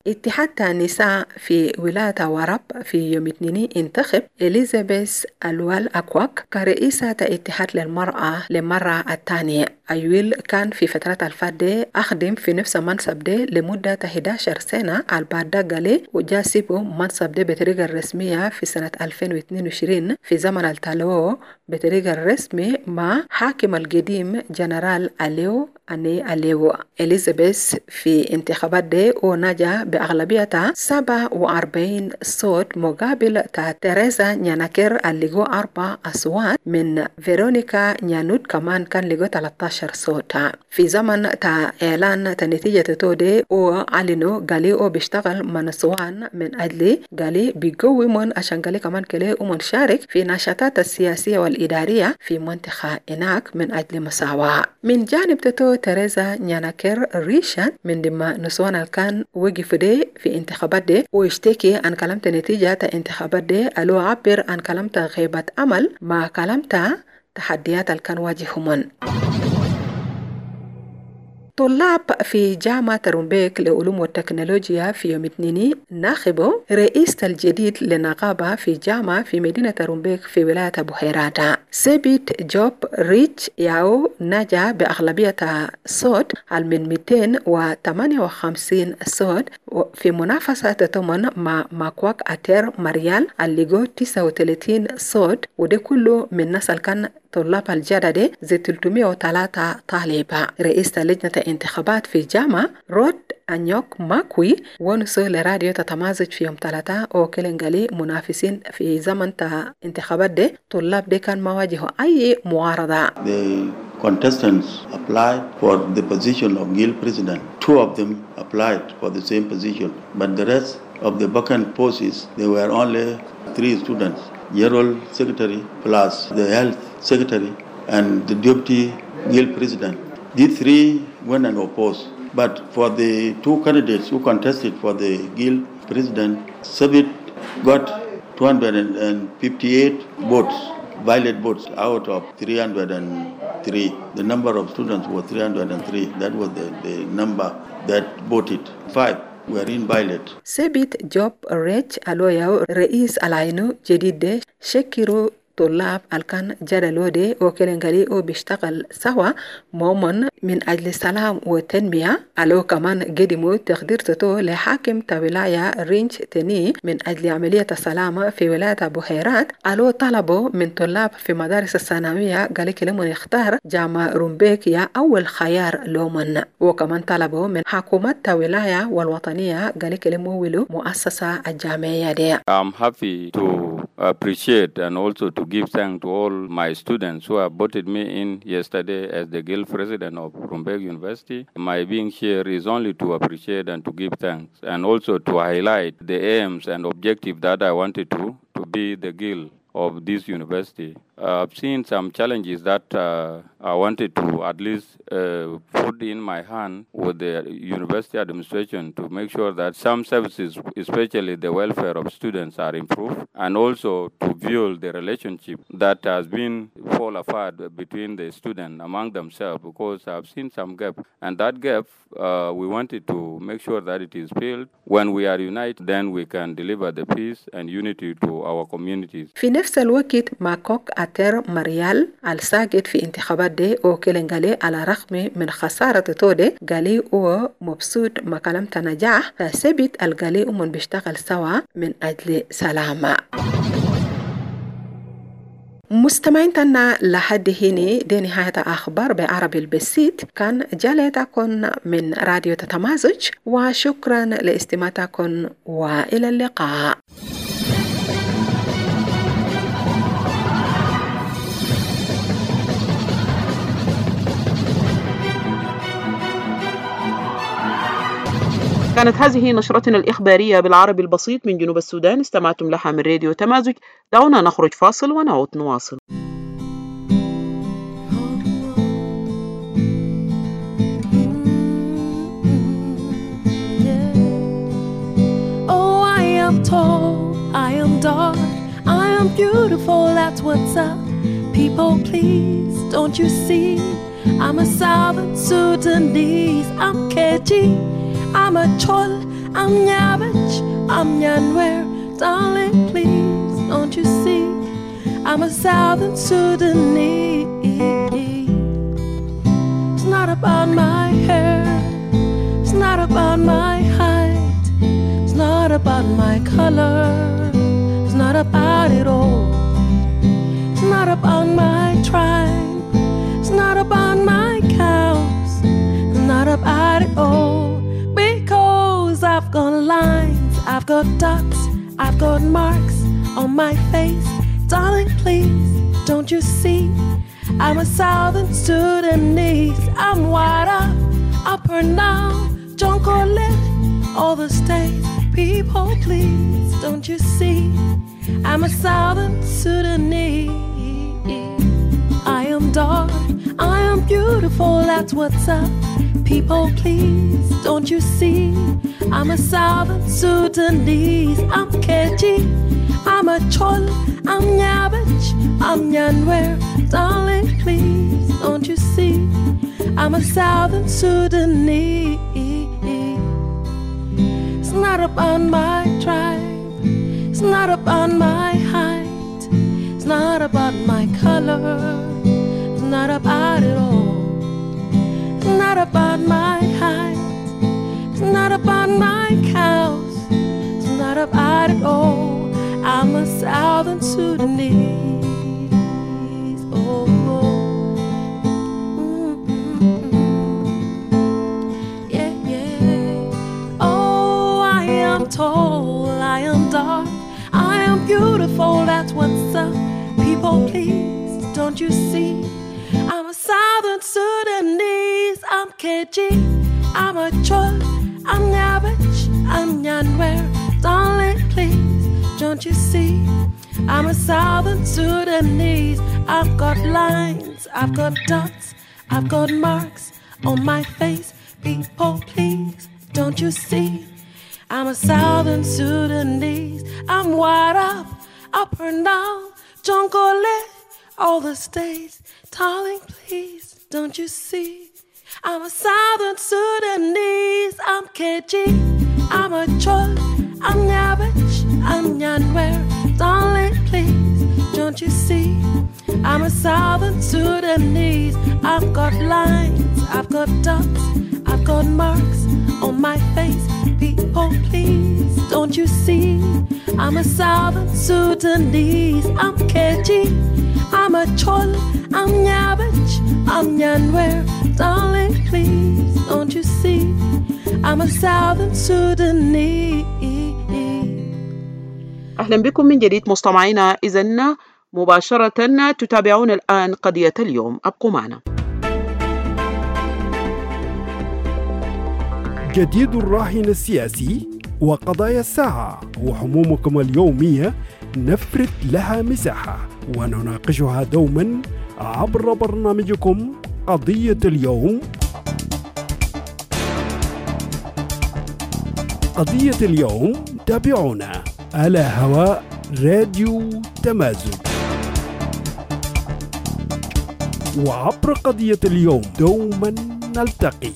اتحاد النساء في ولاية ورب في يوم الاثنين انتخب إليزابيث الوال أكواك كرئيسة اتحاد للمرأة للمرة الثانية. أيويل كان في فترة الفادة أخدم في نفس المنصب ده لمدة 11 سنة. البعد قالي وجاسبه منصب ده بطريقة رسمية في سنة 2022 في زمن التالو بطريقة الرسمي مع حاكم القديم جنرال أليو. إليزابيث في انتخابات ده ونجا بأغلبيتها 47 صوت مقابل تيريزا نياناكير اللي لقوا 4 أصوات من فيرونيكا نيانوت كمان كان لقوا 13 صوت. في زمن إعلان نتيجة تودي وعلنوا قالي بيشتغل من نسوان من أجل قالي بيقوي من عشان قالي كمان كلي ومنشارك في نشاطات السياسية والإدارية في منطقة هناك من أجل مساواة. من جانب تيريزا نياناكير ريشان من دم نسوان الكان وقف دي في انتخابات دي ويشتكي عن كلمة نتيجة انتخابات دي ألو عبر عن كلمة غيبة أمل مع كلمة تحديات الكان واجههم. طلاب في جامعة رومبيك لعلوم والتكنولوجيا في يوم الاثنين ناخبوا رئيس الجديد للنقابة في جامعة في مدينة رومبيك في ولاية بحيرات. سيبيت جوب ريتش ياو نجا بأغلبية صوت من 258 صوت في منافسة تتمن مع ماكواك أتير مريال اللي جو 39 صوت وده كله من نسل كان طلاب الجدد زي 303 طالبة. رئيس لجنة انتخابات في جامعة رود أنيوك ماكوي ونسو لراديو تتمازج في يوم 3 وكلنجالي منافسين في زمن انتخابات دي طلاب دي كان مواجهوا أي معارضة. The contestants applied for the position of guild president. 2 of them applied for the same position, but the rest of the vacant posts, there were only 3 students. General Secretary plus the Health Secretary and the Deputy Guild President. These 3 went and opposed. But for the 2 candidates who contested for the Guild President, Sabit got 258 votes, valid votes out of 303. The number of students was 303. That was the number that voted. 5 were invalid. سبت جوب ريتش ألوياو رئيس العينو جديد شكروا طلاب الكان جدلو دي وكلنجالي وبيشتغل سوا مومن من أجل السلام والتنمية. ألو كمان قدموا تقدير تتو لحاكم ولاية رينج تني من أجل عملية السلام في ولاية بحيرات. ألو طلبوا من طلاب في مدارس الثانوية قالي كلمون يختار جامعة رومبيك يا أول خيار لومن. وكمان طلبوا من حكومة ولاية والوطنية قالي كلمو ولو مؤسسة الجامعية دي. I'm happy to appreciate and also to give thanks to all my students who have voted me in yesterday as the Guild President of Rumbek University. My being here is only to appreciate and to give thanks and also to highlight the aims and objectives that I wanted to be the Guild of this university. I've seen some challenges that I wanted to at least put in my hand with the university administration to make sure that some services, especially the welfare of students, are improved, and also to build the relationship that has been fall apart between the students among themselves, because I've seen some gap, and that gap we wanted to make sure that it is filled. When we are united, then we can deliver the peace and unity to our communities. في نفس الوقت ماكوك أتر مريال الساقط في انتخابات دي وكلنجالي على رغم من خسارة تودي قالي مبسوط ما كلمت نجاح فثبت القالي من بيشتغل سوا من أجل سلامة. مستمعين تنا لحد هنا دي نهاية أخبار بعربي البسيط. كان جالتكم من راديو تتمازج وشكرا لاستماعتكم وإلى اللقاء. كانت هذه نشرتنا الإخبارية بالعربي البسيط من جنوب السودان. استمعتم لها من راديو تمازج. دعونا نخرج فاصل ونعود نواصل. Oh, I am tall, I am dark, I am beautiful, that's what's up. People, please, don't you see? I'm a Southern Sudanese, I'm KG. I'm a chol, I'm Nyabich, I'm Nyanwer. Darling, please, don't you see? I'm a Southern Sudanese. It's not about my hair, it's not about my height, it's not about my color, it's not about it all. It's not about my tribe, it's not about my cows, it's not about it all. Because I've got lines, I've got dots, I've got marks on my face. Darling, please, don't you see? I'm a Southern Sudanese. I'm white up and down, Jonkolith, all the states. People, please, don't you see? I'm a Southern Sudanese. I am dark, I am beautiful, that's what's up. People, please, don't you see? I'm a Southern Sudanese. I'm Keji, I'm a Chol, I'm Nyabich, I'm Nyanwer. Darling, please, don't you see? I'm a Southern Sudanese. It's not about my tribe, it's not about my height, it's not about my color, it's not about it all. It's not about my height, it's not about my cows, it's not about it all. I'm a Southern Sudanese. Oh, yeah, yeah. Oh, I am tall, I am dark, I am beautiful, that's what's up. People, please, don't you see? I'm a Southern Sudanese. I'm Keji, I'm a Chol, I'm Nyabich, I'm Nyanwer. Darling, please, don't you see? I'm a Southern Sudanese. I've got lines, I've got dots, I've got marks on my face. People, please, don't you see? I'm a Southern Sudanese. I'm white up and down, Jonkoleh, all the states. Darling, please, don't you see? I'm a Southern Sudanese. I'm Keji, I'm a Chol, I'm Nyabich, I'm Nyanwer. Darling, please, don't you see? I'm a Southern Sudanese. I've got lines, I've got dots, I've got marks on my face. People, please, don't you see? I'm a Southern Sudanese. I'm Keji, I'm a Chol, I'm Nyabich, I'm Nyanwer. Darling, please, don't you see? I'm a Southern Sudanese. أهلا بكم من جديد مستمعينا. إذن مباشرة تتابعون الآن قضية اليوم. أبقوا معنا. جديد الراهن السياسي وقضايا الساعة وهمومكم اليومية نفرد لها مساحة ونناقشها دوما عبر برنامجكم قضية اليوم. قضية اليوم تابعونا على هواء راديو تمازج وعبر قضية اليوم دوما نلتقي.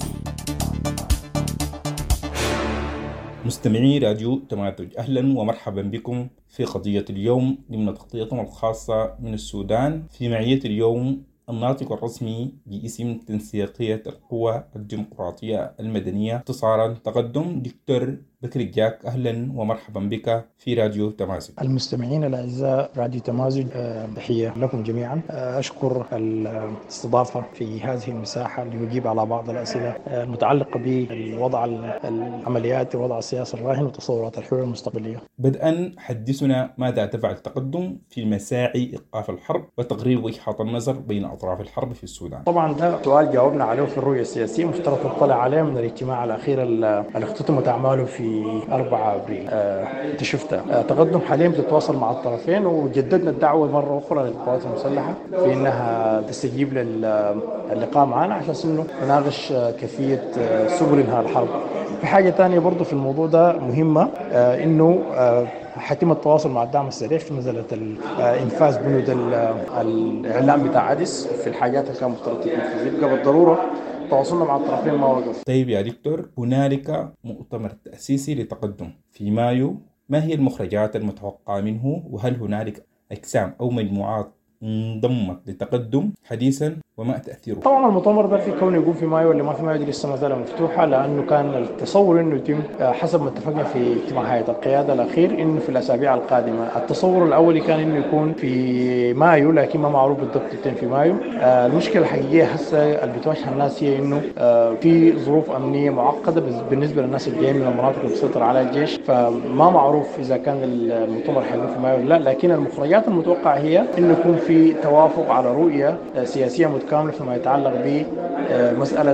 مستمعي راديو تمازج، أهلا ومرحبا بكم في قضية اليوم ضمن تغطيتنا الخاصة من السودان في معية اليوم الناطق الرسمي باسم تنسيقية القوى الديمقراطية المدنية اختصارا تقدم دكتور بكر جاك. أهلا ومرحبا بك في راديو تمازج. المستمعين الأعزاء راديو تمازج، تحية لكم جميعا. أشكر الاستضافة في هذه المساحة لنجيب على بعض الأسئلة المتعلقة بالوضع العمليات ووضع السياسة الراهن وتصورات الحلول المستقبلية. بدءا حدثنا ماذا دفع التقدم في مساعي إيقاف الحرب وتقرير وجهة النظر بين أطراف الحرب في السودان؟ طبعا ده سؤال جاوبنا عليه في الرؤية السياسية، مفترض نطلع عليه من الاجتماع الأخير اللي اختتمت أعماله في 4 أبريل. انت شفتها تقدم حاليا بتتواصل مع الطرفين، وجددنا الدعوة مرة أخرى للقوات المسلحة في أنها تستجيب للقاء معنا عشان إنه نناقش كيفية سبل إنهاء الحرب. في حاجة تانية برضو في الموضوع ده مهمة، إنه حيتم التواصل مع الدعم السريع في مسألة إنفاذ بنود الإعلام بتاع عدس في الحاجات اللي كان مفترض تكون في. يبقى بالضرورة تواصلنا مع الطرفين ما وقف. طيب يا دكتور، هنالك مؤتمر تأسيسي لتقدم في مايو، ما هي المخرجات المتوقعة منه؟ وهل هنالك أجسام أو مجموعات انضمت لتقدم حديثا وما تأثيره؟ طبعا المؤتمر ده في كونه يقوم في مايو ولا ما في مايو دي لسه ما زالت مفتوحه، لانه كان التصور انه يتم حسب ما اتفقنا في اجتماع هيئه القياده الاخير انه في الاسابيع القادمه. التصور الاولي كان انه يكون في مايو، لكن ما معروف بالضبط يتم في مايو. المشكله الحقيقيه هسه اللي بتواجه الناس هي انه في ظروف امنيه معقده بالنسبه للناس اللي جايين من المناطق اللي بتسيطر على الجيش، فما معروف اذا كان المؤتمر حيكون في مايو ولا لا. لكن المخرجات المتوقعه هي انه يكون في توافق على رؤيه سياسيه متكامله فيما يتعلق بمساله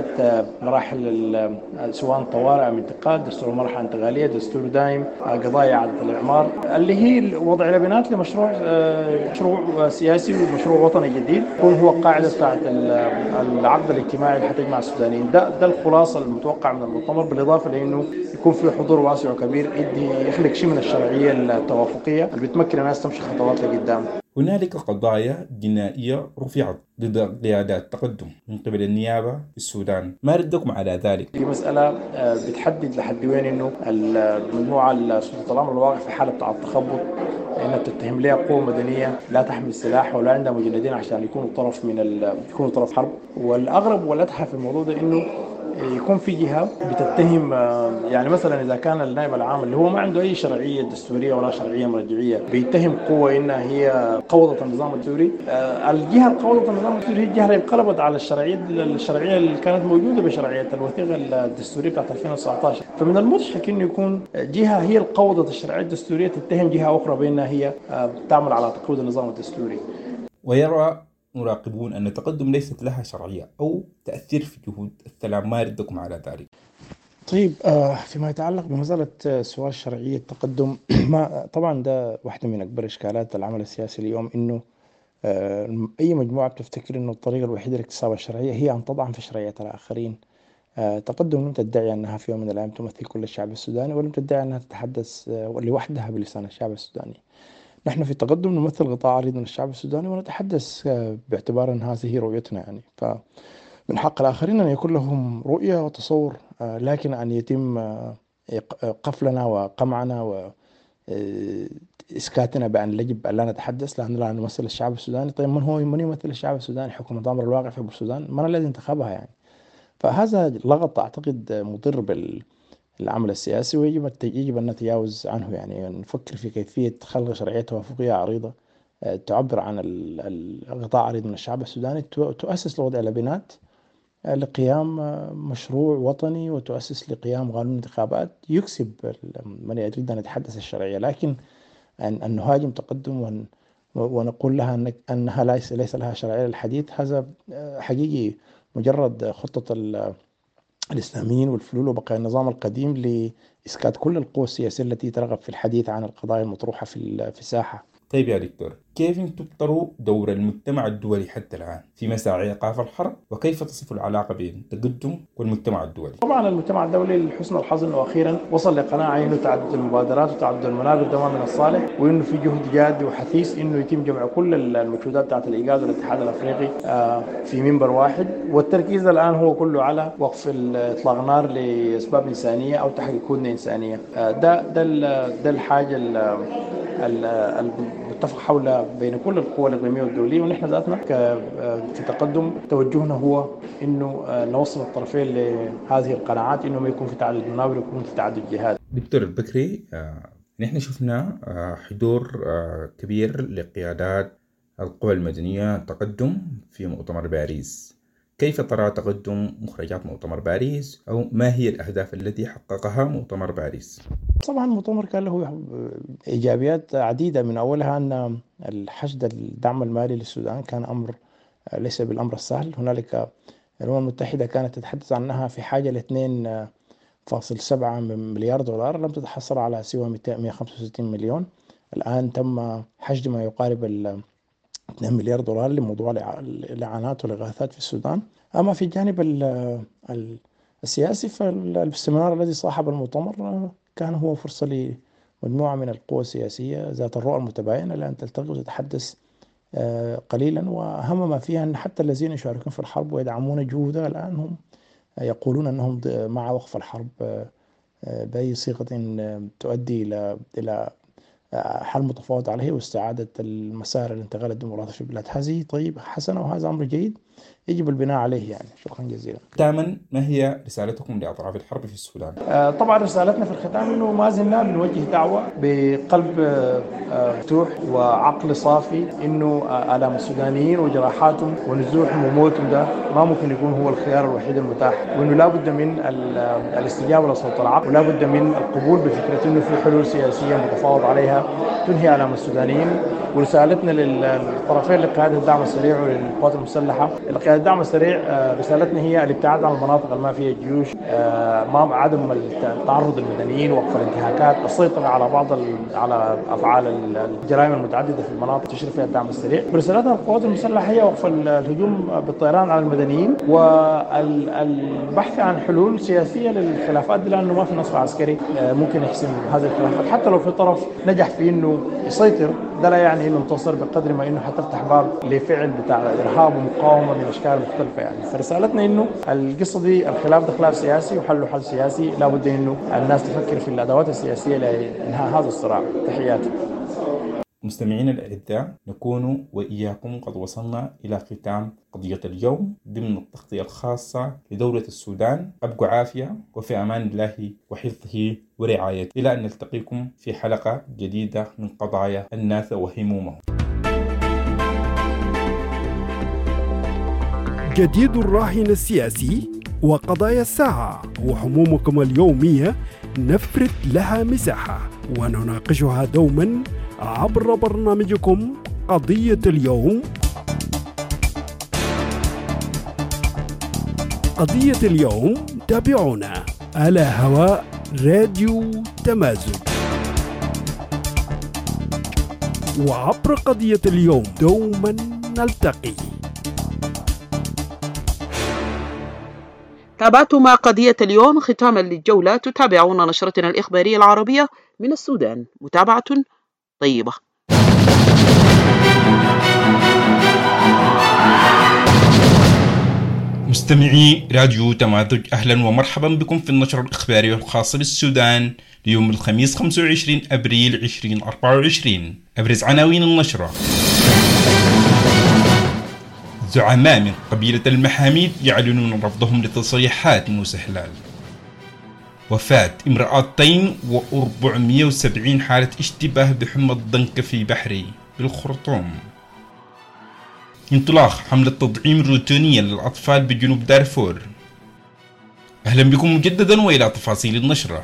مراحل سواء طوارئ او انتقال، دستور مرحله انتقاليه، دستور دائم، قضايا اعاده الاعمار، اللي هي وضع لبنات لمشروع مشروع سياسي ومشروع وطني جديد يكون هو القاعده بتاعت العقد الاجتماعي اللي حتجمع السودانيين. ده الخلاصه المتوقع من المؤتمر، بالاضافه لانه يكون في حضور واسع وكبير يخلق شيء من الشرعيه التوافقيه اللي بتمكن الناس تمشي خطوات لقدام. هنالك قضايا جنائية رفعت ضد قيادات تقدم من قبل النيابة في السودان، ما ردكم على ذلك؟ دي مسألة بتحدد لحد وين إنه المجموعة السلطة الأمر الواقع في حالة بتاع التخبط، إنها تتهم لها قوة مدنية لا تحمل سلاح ولا عندها مجندين عشان يكونوا طرف حرب. والأغرب والأدهى في الموضوع ده إنه يكون في جهة بتتهم، يعني مثلا إذا كان النائب العام اللي هو ما عنده أي شرعية دستورية ولا شرعية مرجعية بيتهم قوة إنها هي قوضت النظام الدستوري، الجهة اللي قوضت النظام الدستوري هي الجهة اللي انقلبت على الشرعية اللي كانت موجودة بشرعية الوثيقة الدستورية بتاعت 2019. فمن المضحك إنه يكون جهة هي اللي قوضت الشرعية الدستورية تتهم جهة أخرى بأنها هي تعمل على تقويض النظام الدستوري. ويرى مراقبون أن التقدم ليست لها شرعية أو تأثير في جهود السلام، ما ردكم على ذلك؟ طيب، فيما يتعلق بمسألة سؤال شرعية التقدم طبعا ده واحدة من أكبر إشكالات العمل السياسي اليوم، إنه أي مجموعة بتفتكر إنه الطريقة الوحيدة لاكتساب الشرعية هي أن تضعن في شرعية الآخرين. تقدم لم تدعي أنها في يوم من الأيام تمثل كل الشعب السوداني، ولم تدعي أنها تتحدث لوحدها بلسان الشعب السوداني. نحن في التقدم نمثل قطاع عريض من الشعب السوداني ونتحدث باعتبار أن هذه رؤيتنا، يعني فمن حق الآخرين أن يكون لهم رؤية وتصور، لكن أن يتم قفلنا وقمعنا وإسكاتنا بأن يجب أن لا نتحدث لأن لا نمثل الشعب السوداني. طيب من يمثل الشعب السوداني؟ حكومة أمر الواقع في السودان من الذي انتخبها يعني؟ فهذا لغط أعتقد مضر بالعمل السياسي، ويجب أن نتجاوز عنه، يعني نفكر في كيفية خلق شرعية توافقية عريضة تعبر عن القطاع عريض من الشعب السوداني، تؤسس لوضع لبنات لقيام مشروع وطني وتؤسس لقيام قانون انتخابات يكسب من يريد أن يتحدث الشرعية. لكن أن نهاجم تقدم ونقول لها أنها ليس لها شرعية للحديث، هذا حقيقي مجرد خطة الإسلاميين والفلول وبقايا النظام القديم لإسكات كل القوى السياسية التي ترغب في الحديث عن القضايا المطروحة في الساحة. طيب يا دكتور، كيف تبطروا دور المجتمع الدولي حتى الآن في مساعي إيقاف الحرب، وكيف تصف العلاقة بين التقدم والمجتمع الدولي؟ طبعا المجتمع الدولي لحسن الحظ انه اخيرا وصل لقناعه انه تعدد المبادرات وتعدد المنابر ده من الصالح، وانه في جهد جاد وحثيث انه يتم جمع كل المجهودات بتاعت الايجاد والاتحاد الافريقي في منبر واحد، والتركيز الان هو كله على وقف اطلاق نار لاسباب انسانيه او تحقيق هدنه انسانيه. ده الحاجه المتفق حول بين كل القوى الإقليمية والدولية، ونحن ذاتنا في تقدم توجهنا هو إنه نوصل الطرفين لهذه القناعات، إنه ما يكون في تعدد منابر ويكون في تعدد جهات. دكتور البكري، نحن شفنا حضور كبير لقيادات القوى المدنية التقدم في مؤتمر باريس، كيف ترى تقدم مخرجات مؤتمر باريس، أو ما هي الأهداف التي حققها مؤتمر باريس؟ طبعا المؤتمر كان له إيجابيات عديدة، من أولها أن الحشد الدعم المالي للسودان كان أمر ليس بالأمر السهل. هنالك الأمم المتحدة كانت تتحدث عنها في حاجة ل 2.7 مليار دولار، لم تتحصل على سوى 165 مليون. الآن تم حشد ما يقارب 2 مليار دولار لموضوع الإعانات والإغاثات في السودان. أما في الجانب السياسي فالسيمينار الذي صاحب المؤتمر كان هو فرصة لمجموعة من القوى السياسية ذات الرؤى المتباينة لأن تلتقي وتتحدث قليلا، وأهم ما فيها أن حتى الذين يشاركون في الحرب ويدعمون جهودها الآن هم يقولون أنهم مع وقف الحرب بأي صيغة تؤدي إلى حل متفاوض عليه واستعادة المسار الانتقال الديمقراطي في البلاد. هذه طيب حسنة وهذا أمر جيد يجب البناء عليه يعني. شكرا جزيلا. ختاما، ما هي رسالتكم لأطراف الحرب في السودان؟ طبعا رسالتنا في الختام أنه ما زلنا بنوجه دعوة بقلب مفتوح وعقل صافي أنه آلام السودانيين وجراحاتهم ونزوحهم وموتهم ده ما ممكن يكون هو الخيار الوحيد المتاح، وأنه لا بد من الاستجابة لصوت العقل، ولا بد من القبول بفكرة أنه في حلول سياسية متفاوض عليها تنهي آلام السودانيين. ورسالتنا للطرفين لقيادة الدعم السريع وللقوات المسلحة، لقيادة الدعم السريع رسالتنا هي الابتعاد عن المناطق اللي ما فيها جيوش، عدم تعرض المدنيين، وقف الانتهاكات، السيطرة على على أفعال الجرائم المتعددة في المناطق تشرف فيها الدعم السريع. ورسالتنا للقوات المسلحة هي وقف الهجوم بالطيران على المدنيين والبحث عن حلول سياسية للخلافات دي، لأنه ما في نصر عسكري ممكن يحسم هذه الخلافات. حتى لو في طرف نجح في إنه يسيطر، ده لا يعني إنه انتصر، بقدر ما إنه حتفتح باب لفعل بتاع إرهاب ومقاومة من أشكال مختلفة يعني. فرسالتنا إنه القصة دي الخلاف ده خلاف سياسي وحله حل سياسي، لا بد إنه الناس تفكر في الأدوات السياسية لإنهاء هذا الصراع. تحياتي. مستمعين الأعزاء، نكون وإياكم قد وصلنا إلى ختام قضية اليوم ضمن التغطية الخاصة لدولة السودان. أبقوا عافية وفي أمان الله وحفظه ورعايته، إلى أن نلتقيكم في حلقة جديدة من قضايا الناس وهمومهم. جديد الراهن السياسي وقضايا الساعة وهمومكم اليومية نفرد لها مساحة ونناقشها دوما عبر برنامجكم قضية اليوم. قضية اليوم تابعونا على هواء راديو تمازج، وعبر قضية اليوم دوما نلتقي. تابعتم قضية اليوم. ختاما للجولة تتابعون نشرتنا الإخبارية العربية من السودان. متابعة طيبة. مستمعي راديو تمازج، أهلا ومرحبا بكم في النشرة الإخبارية الخاصة بالسودان ليوم الخميس 25 أبريل 2024. أبرز عناوين النشرة: زعماء من قبيلة المحاميد يعلنون رفضهم لتصريحات موسى هلال. وفاة امرأتين و470 حالة اشتباه بحمى الضنك في بحري بالخرطوم. انطلاق حملة تطعيم روتينية للأطفال بجنوب دارفور. أهلا بكم مجددا وإلى تفاصيل النشرة.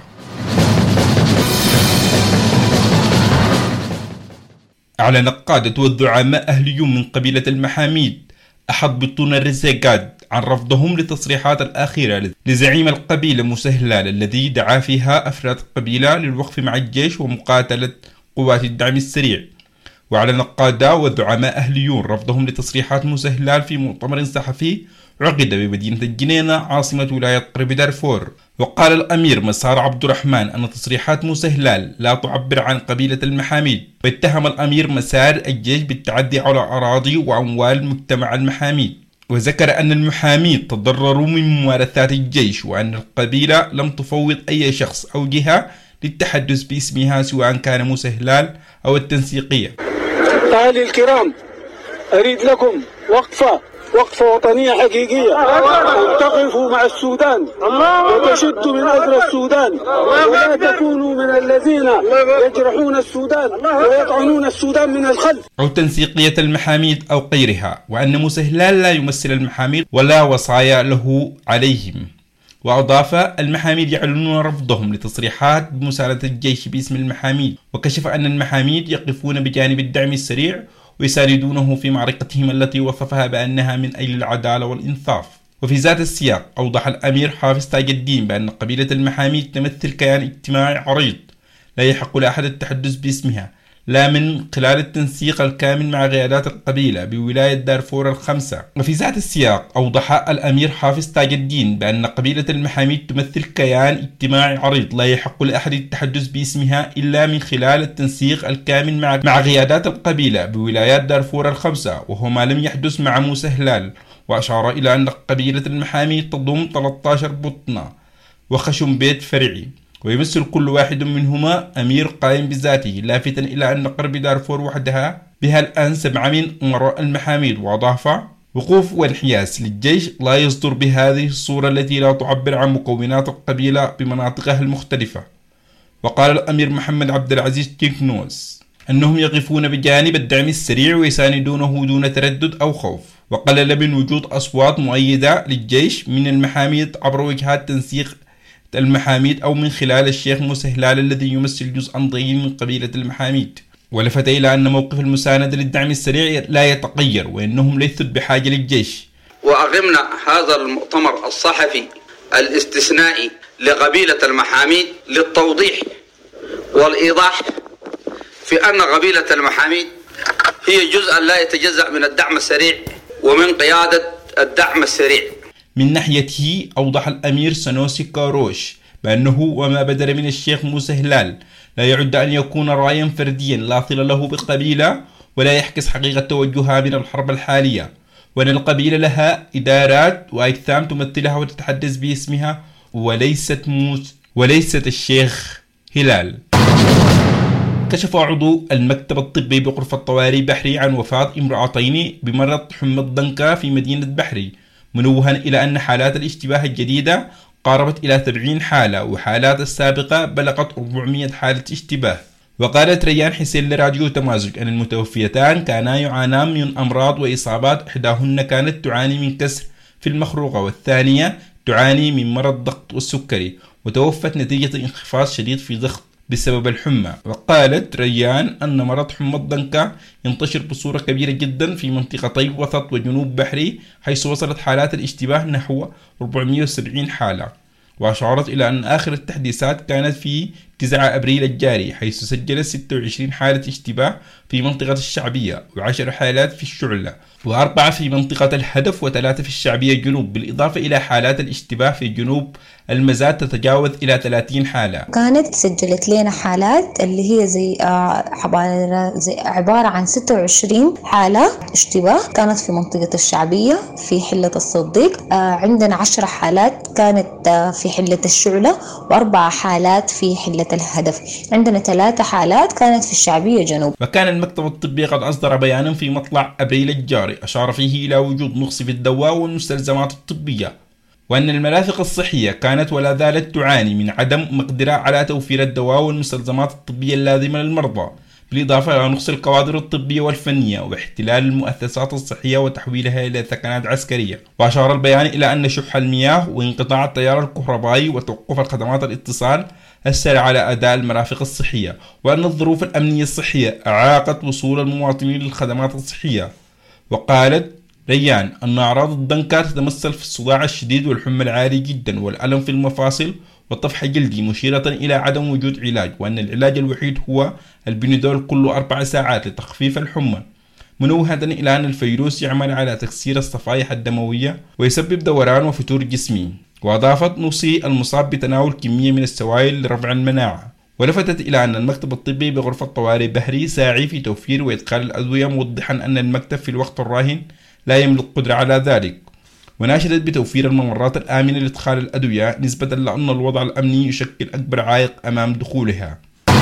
أعلن القادة والزعماء أهليون من قبيلة المحاميد أحد بطون الرزاقات عن رفضهم للتصريحات الأخيرة لزعيم القبيلة موسى هلال، الذي دعا فيها أفراد القبيلة للوقف مع الجيش ومقاتلة قوات الدعم السريع. وأعلن القادة والزعماء أهليون رفضهم لتصريحات موسى هلال في مؤتمر صحفي عقد بمدينة الجنينة عاصمة ولاية غرب دارفور. وقال الأمير مسار عبد الرحمن أن تصريحات موسى هلال لا تعبر عن قبيلة المحاميد، واتهم الأمير مسار الجيش بالتعدي على أراضي وأموال مجتمع المحاميد، وذكر أن المحاميد تضرروا من ممارسات الجيش، وأن القبيلة لم تفوض أي شخص أو جهة للتحدث باسمها سواء كان موسى هلال أو التنسيقية. أهلي الكرام، أريد لكم وقفة وطنية حقيقية، أن تقفوا مع السودان وتشدوا من أجل السودان، ولا تكونوا من الذين يجرحون السودان ويطعنون السودان من الخلف. أو تنسيقية المحاميد أو غيرها، وأن موسى هلال لا يمثل المحاميد ولا وصايا له عليهم. وأضاف: المحاميد يعلنون رفضهم لتصريحات بمساندة الجيش باسم المحاميد، وكشف أن المحاميد يقفون بجانب الدعم السريع ويساندونه في معركتهم التي وصفها بأنها من أجل العدالة والإنصاف. وفي ذات السياق أوضح الأمير حافظ تاج الدين بأن قبيلة المحاميد تمثل كيان اجتماعي عريض لا يحق لأحد التحدث باسمها، لا من خلال التنسيق الكامل مع قيادات القبيلة بولاية دارفور الخمسة. وفي ذات السياق أوضح الأمير حافظ تاج الدين بأن قبيلة المحاميد تمثل كيان اجتماعي عريض لا يحق لأحد التحدث باسمها إلا من خلال التنسيق الكامل مع قيادات القبيلة بولايات دارفور الخمسة، وهو ما لم يحدث مع موسى هلال. وأشار إلى أن قبيلة المحاميد تضم 13 بطنة وخشم بيت فرعي، ويمثل كل واحد منهما أمير قائم بذاته، لافتا إلى أن قرب دارفور وحدها بها الآن 7 من أمراء المحاميد. وأضاف: وقوف وانحياز للجيش لا يصدر بهذه الصورة التي لا تعبر عن مكونات القبيلة بمناطقها المختلفة. وقال الأمير محمد عبد العزيز تيكنوس أنهم يقفون بجانب الدعم السريع ويساندونه دون تردد أو خوف، وقلل من وجود أصوات مؤيدة للجيش من المحاميد عبر وجهات تنسيق المحاميد أو من خلال الشيخ موسى هلال الذي يمثل جزءا ضئيلا من قبيلة المحاميد. ولفت إلى أن موقف المساندة للدعم السريع لا يتغير، وأنهم ليسوا بحاجة للجيش. وأقمنا هذا المؤتمر الصحفي الاستثنائي لقبيلة المحاميد للتوضيح والإيضاح في أن قبيلة المحاميد هي جزء لا يتجزأ من الدعم السريع ومن قيادة الدعم السريع. من ناحيته أوضح الأمير سنوسي كاروش بأنه وما بدر من الشيخ موسى هلال لا يعد أن يكون رأيا فرديا لا صلة له بالقبيلة ولا يحكس حقيقة توجهها من الحرب الحالية، وأن القبيلة لها إدارات وأجسام تمثلها وتتحدث باسمها وليست الشيخ هلال. كشف عضو المكتب الطبي بغرفة طوارئ بحري عن وفاة امرأتين بمرض حمى الضنكة في مدينة بحري، منوها إلى أن حالات الاشتباه الجديدة قاربت إلى 70 حالة، وحالات السابقة بلغت 400 حالة اشتباه. وقالت ريان حسين لراديو تمازج أن المتوفيتان كانا يعانان من أمراض وإصابات، إحداهن كانت تعاني من كسر في المخروقة والثانية تعاني من مرض الضغط والسكري، وتوفت نتيجة انخفاض شديد في ضغط بسبب الحمى. وقالت ريان أن مرض حمى الضنكة ينتشر بصورة كبيرة جدا في منطقتي وسط وجنوب بحري، حيث وصلت حالات الاشتباه نحو 470 حالة. وأشارت إلى أن آخر التحديثات كانت في 9 أبريل الجاري، حيث سجلت 26 حالة اشتباه في منطقة الشعبية، و10 حالات في الشعلة، و4 في منطقة الهدف، و3 في الشعبية جنوب، بالإضافة إلى حالات الاشتباه في جنوب المزاد تتجاوز إلى 30 حالة. كانت سجلت لنا حالات اللي هي زي عبارة عن 26 حالة اشتباه كانت في منطقة الشعبية في حلة الصديق، عندنا 10 حالات كانت في حلة الشعلة، و4 حالات في حلة الهدف، عندنا 3 حالات كانت في الشعبية جنوب. وكان المكتب الطبي قد أصدر بيانا في مطلع أبريل الجاري أشار فيه إلى وجود نقص في الدواء والمستلزمات الطبية، وأن المرافق الصحية كانت ولا زالت تعاني من عدم مقدرة على توفير الدواء والمستلزمات الطبية اللازمة للمرضى، بالإضافة إلى نقص الكوادر الطبية والفنية واحتلال المؤسسات الصحية وتحويلها إلى ثكنات عسكرية. وأشار البيان إلى أن شح المياه وانقطاع التيار الكهربائي وتوقف الخدمات الاتصال أثر على أداء المرافق الصحية، وأن الظروف الأمنية الصحية أعاقت وصول المواطنين للخدمات الصحية. وقالت ريان أن أعراض الضنكة تتمثل في الصداع الشديد والحمى العالي جدا والألم في المفاصل والطفح جلدي، مشيرة إلى عدم وجود علاج، وأن العلاج الوحيد هو البنادول كل 4 ساعات لتخفيف الحمى، منوهة إلى أن الفيروس يعمل على تكسير الصفائح الدموية ويسبب دوران وفتور جسمي. وأضافت نوصي المصاب بتناول كمية من السوائل لرفع المناعة. ولفتت إلى أن المكتب الطبي بغرفة طوارئ بحري ساعي في توفير وإدخال الأدوية، موضحا أن المكتب في الوقت الراهن لا يملك قدرة على ذلك. وناشدت بتوفير الممرات الآمنة لإدخال الأدوية، نسبة لأن الوضع الأمني يشكل أكبر عائق أمام دخولها.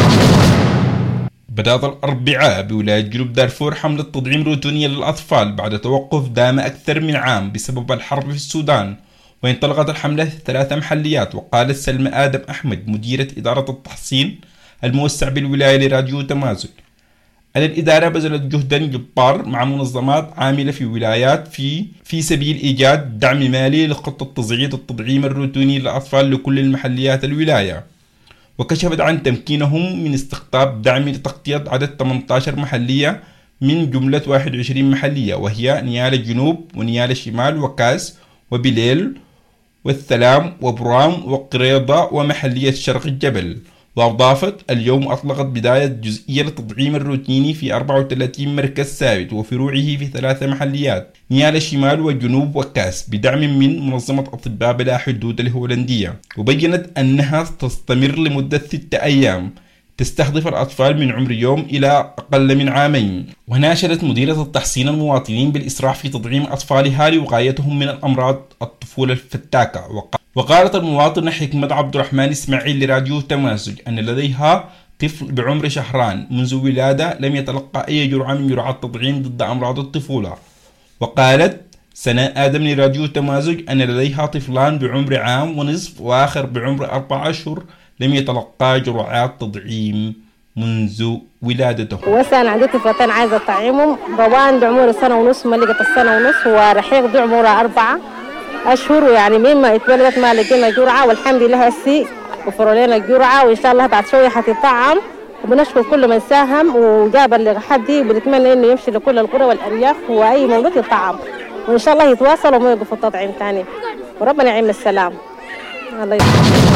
بدأت الأربعاء بولاية جنوب دارفور حملة تطعيم روتينية للأطفال بعد توقف دام أكثر من عام بسبب الحرب في السودان، وانطلقت الحملة في 3 محليات. وقالت سلمى آدم أحمد مديرة إدارة التحصين الموسع بالولاية لراديو تمازج أن الإدارة بذلت جهدا جبار مع منظمات عاملة في ولايات في سبيل إيجاد دعم مالي لخطة تزعيد التطعيم الروتيني للأطفال لكل المحليات الولاية. وكشفت عن تمكينهم من استقطاب دعم لتغطية عدد 18 محلية من جملة 21 محلية، وهي نيال الجنوب ونيال الشمال وكاس وبليل والسلام وبرام وقريضة ومحلية شرق الجبل. وأضافت اليوم أطلقت بداية جزئية للتطعيم الروتيني في 34 مركز ثابت وفروعه في 3 محليات نيال الشمال والجنوب وكاس بدعم من منظمة أطباء بلا حدود الهولندية. وبينت أنها تستمر لمدة 6 أيام تستهدف الأطفال من عمر يوم إلى أقل من عامين. وناشدت مديرة التحصين المواطنين بالإسراع في تطعيم أطفالها لوقايتهم من الأمراض الطفولة الفتاكة. وقالت المواطنة حكمة عبد الرحمن إسماعيل لراديو تمازج أن لديها طفل بعمر 2 شهر منذ ولادة لم يتلقى أي جرعة من جرعات التطعيم ضد أمراض الطفولة. وقالت سناء آدم لراديو تمازج أن لديها طفلان بعمر 1.5 عام وآخر بعمر 4 أشهر لم يتلقى جرعات تطعيم منذ ولادته. وأنا عندي طفلتين عايزة أطعمهم، بابان بعمره 1.5 سنة ما لقت 1.5 سنة، ورحيق بعمره 4 أشهر، يعني مما اتولدت ما لقينا جرعة والحمد لله هسي وفروا لنا الجرعة وإن شاء الله بعد شوية حتطعم. وبنشكر كل من ساهم وجاب اللي بنتمنى إنه يمشي لكل القرى والأرياف وأي مولود يطعم، وإن شاء الله يتواصلوا وما يوقفوا التطعيم ثاني، وربنا يعين السلام. الله يسلمك.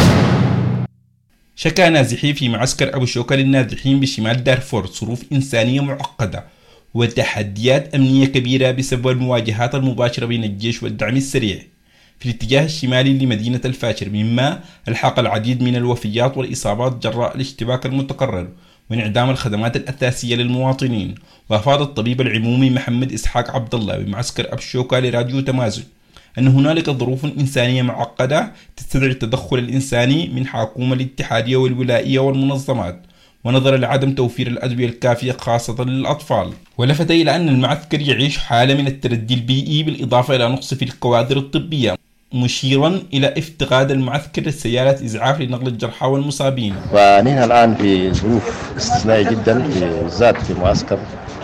شكى نازحي في معسكر أبو شوكة للنازحين بشمال دارفور ظروف إنسانية معقدة وتحديات أمنية كبيرة بسبب المواجهات المباشرة بين الجيش والدعم السريع في الاتجاه الشمالي لمدينة الفاشر، مما ألحق العديد من الوفيات والإصابات جراء الاشتباك المتكرر وانعدام الخدمات الأساسية للمواطنين. وأفاد الطبيب العمومي محمد إسحاق عبد الله بمعسكر أبو شوكة لراديو تمازج أن هنالك ظروف إنسانية معقدة تستدعي التدخل الإنساني من حكومة الاتحادية والولائية والمنظمات، ونظرا لعدم توفير الأدوية الكافية خاصة للأطفال. ولفت إلى أن المعسكر يعيش حالة من التردي البيئي بالإضافة إلى نقص في الكوادر الطبية، مشيرا إلى افتقاد المعسكر لسيارات إسعاف لنقل الجرحى والمصابين. ونحن الآن في ظروف استثنائية جدا بالذات في معسكر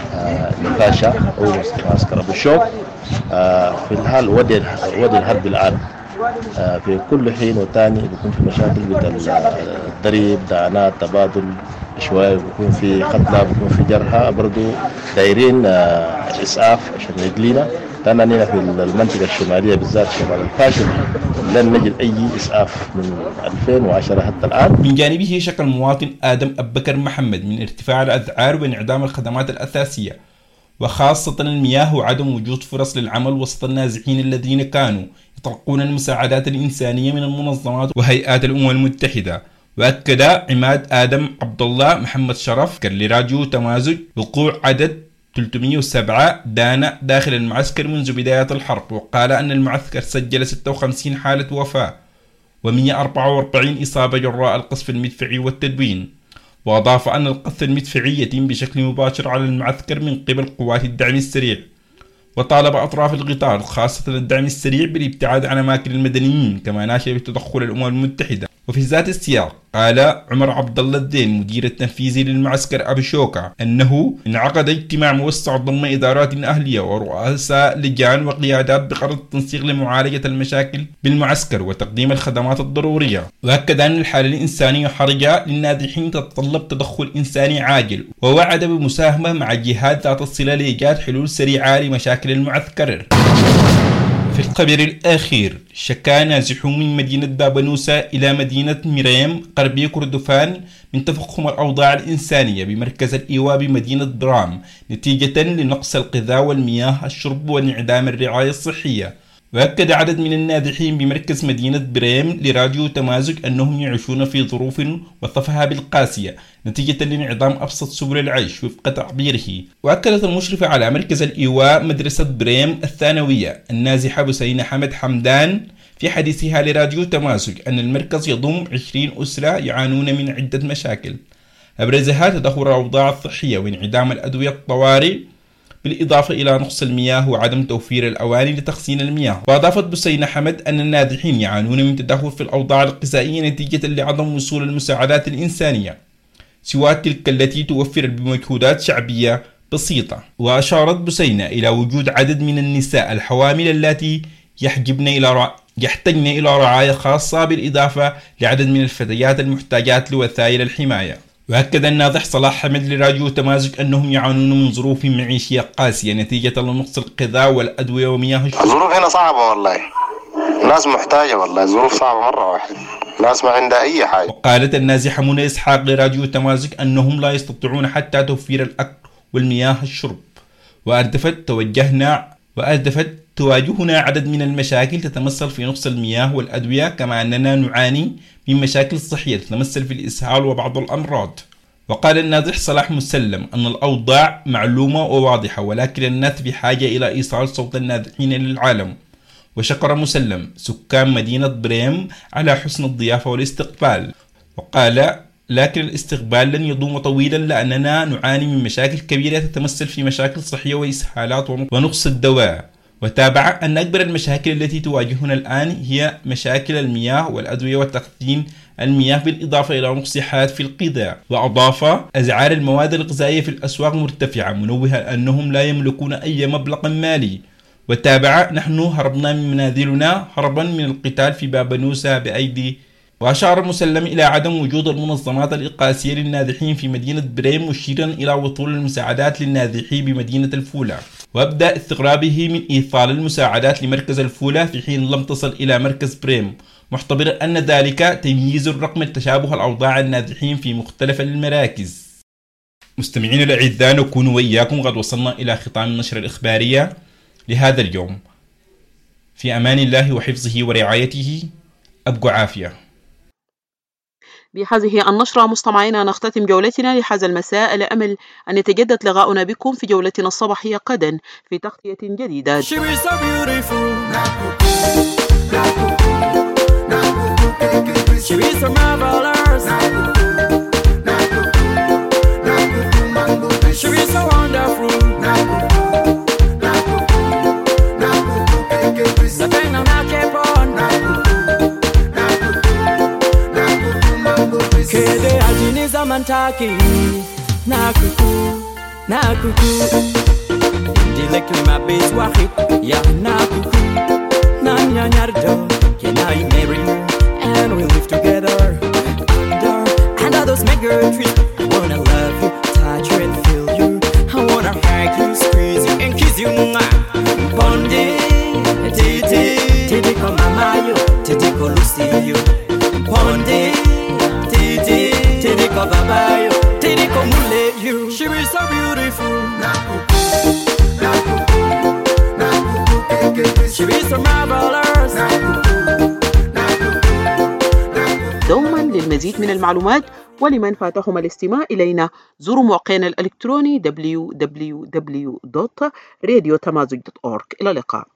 الفاشا أو معسكر أبو الشوك في الحال ودي الحرب الآن. في كل حين وثاني بيكون في مشاكل مثل الضريب، دعانات، تبادل، شوية بيكون في قتلى، بيكون في جرحى، برضو دايرين إسعاف عشان يجلينا، لأننا في المنطقة الشمالية بالذات شمال الفاشل لن نجد أي إسعاف من 2010 حتى الآن. من جانبه شكى المواطن آدم أبكر محمد من ارتفاع الأسعار وانعدام الخدمات الأساسية وخاصة المياه وعدم وجود فرص للعمل وسط النازحين الذين كانوا يتلقون المساعدات الإنسانية من المنظمات وهيئات الأمم المتحدة. وأكد عماد آدم عبد الله محمد شرف لراديو تمازج وقوع عدد 307 دانة داخل المعسكر منذ بداية الحرب، وقال أن المعسكر سجل 56 حالة وفاة و144 إصابة جراء القصف المدفعي والتدوين. وأضاف أن القصف المدفعي يتم بشكل مباشر على المعسكر من قبل قوات الدعم السريع، وطالب أطراف القطاع خاصة الدعم السريع بالابتعاد عن أماكن المدنيين، كما ناشد بتدخل الأمم المتحدة. وفي ذات السياق قال عمر عبد الله الدين مدير التنفيذي للمعسكر أبو شوكة أنه انعقد اجتماع موسع ضم إدارات أهلية ورؤساء لجان وقيادات بغرض التنسيق لمعالجة المشاكل بالمعسكر وتقديم الخدمات الضرورية. وأكد أن الحالة الإنسانية حرجة للنازحين تتطلب تدخل إنساني عاجل، ووعد بمساهمة مع جهات ذات الصلة لإيجاد حلول سريعة لمشاكل المعسكر. في الخبر الأخير شكى نازحون من مدينة بابنوسة إلى مدينة مريم غربي كردفان من تفاقم الأوضاع الإنسانية بمركز الإيواء بمدينة برام نتيجة لنقص الغذاء والمياه الشرب وانعدام الرعاية الصحية. وأكد عدد من النازحين بمركز مدينة بريم لراديو تمازج أنهم يعيشون في ظروف وصفها بالقاسية نتيجة لانعدام أبسط سبل العيش وفق تعبيره. وأكدت المشرفة على مركز الإيواء مدرسة بريم الثانوية النازحة بسينة حمد حمدان في حديثها لراديو تمازج أن المركز يضم 20 أسرة يعانون من عدة مشاكل أبرزها تدهور الأوضاع الصحية وانعدام الأدوية الطوارئ بالإضافة إلى نقص المياه وعدم توفير الأواني لتخزين المياه. وأضافت بسينة حمد أن النازحين يعانون من تدهور في الأوضاع الغذائية نتيجة لعدم وصول المساعدات الإنسانية سوى تلك التي توفر بمجهودات شعبية بسيطة. وأشارت بسينة إلى وجود عدد من النساء الحوامل التي يحتاجن إلى رعاية خاصة بالإضافة لعدد من الفتيات المحتاجات لوسائل الحماية. وأكد الناطح صلاح حمد لراديو تمازج أنهم يعانون من ظروف معيشية قاسية نتيجة لنقص الغذاء والأدوية ومياه الشرب. الظروف هنا صعبة والله، الناس محتاجة والله، الظروف صعبة مرة واحدة، الناس ما عندها أي حاجة. وقالت النازحة منى إسحاق لراديو تمازج أنهم لا يستطيعون حتى توفير الأكل والمياه الشرب، وأردفت تواجهنا عدد من المشاكل تتمثل في نقص المياه والأدوية، كما أننا نعاني من مشاكل صحية تتمثل في الإسهال وبعض الأمراض. وقال النازح صلاح مسلم أن الأوضاع معلومة وواضحة، ولكن الناس بحاجة إلى إيصال صوت النازحين للعالم. وشكر مسلم سكان مدينة بريم على حسن الضيافة والاستقبال، وقال لكن الاستقبال لن يدوم طويلا لأننا نعاني من مشاكل كبيرة تتمثل في مشاكل صحية وإسهالات ونقص الدواء. وتابع أن أكبر المشاكل التي تواجهنا الآن هي مشاكل المياه والأدوية وتخزين المياه، بالإضافة إلى نقص حالات في الغذاء. وأضاف أسعار المواد الغذائية في الأسواق مرتفعة، منوها أنهم لا يملكون أي مبلغ مالي. وتابع نحن هربنا من منازلنا هربا من القتال في باب نوسا بأيدي. وأشار مسلم إلى عدم وجود المنظمات الإغاثية للنازحين في مدينة بريم، مشيرا إلى وصول المساعدات للنازحين بمدينة الفولة، وأبدأ استغرابه من إيصال المساعدات لمركز الفولة في حين لم تصل إلى مركز بريم، محتبرا أن ذلك تمييز رغم تشابه الأوضاع النازحين في مختلف المراكز. مستمعين الأعزاء، نكون وإياكم قد وصلنا إلى ختام النشرة الإخبارية لهذا اليوم. في أمان الله وحفظه ورعايته، أبقوا عافية. بهذه النشرة مستمعينا نختتم جولتنا لهذا المساء، على أمل أن يتجدد لقاؤنا بكم في جولتنا الصباحية غدا في تغطية جديدة. Kede ajiniza mantaki nakuku Dile klima bez wahid ya nakuku Nanya nyardo Can I marry you and we live together under those mega trees. I wanna love you, touch you and feel you. I wanna hug you, squeeze you and kiss you. Bondi, titi ko mama yo, titi ko Lucy yo. Bondi, titi ko baba yo, titi ko mule yo. She is so beautiful. She is so marvelous. دوما للمزيد من المعلومات ولمن فاتهم الاستماع إلينا زوروا موقعنا الإلكتروني www.radiotamazig.org. إلى اللقاء.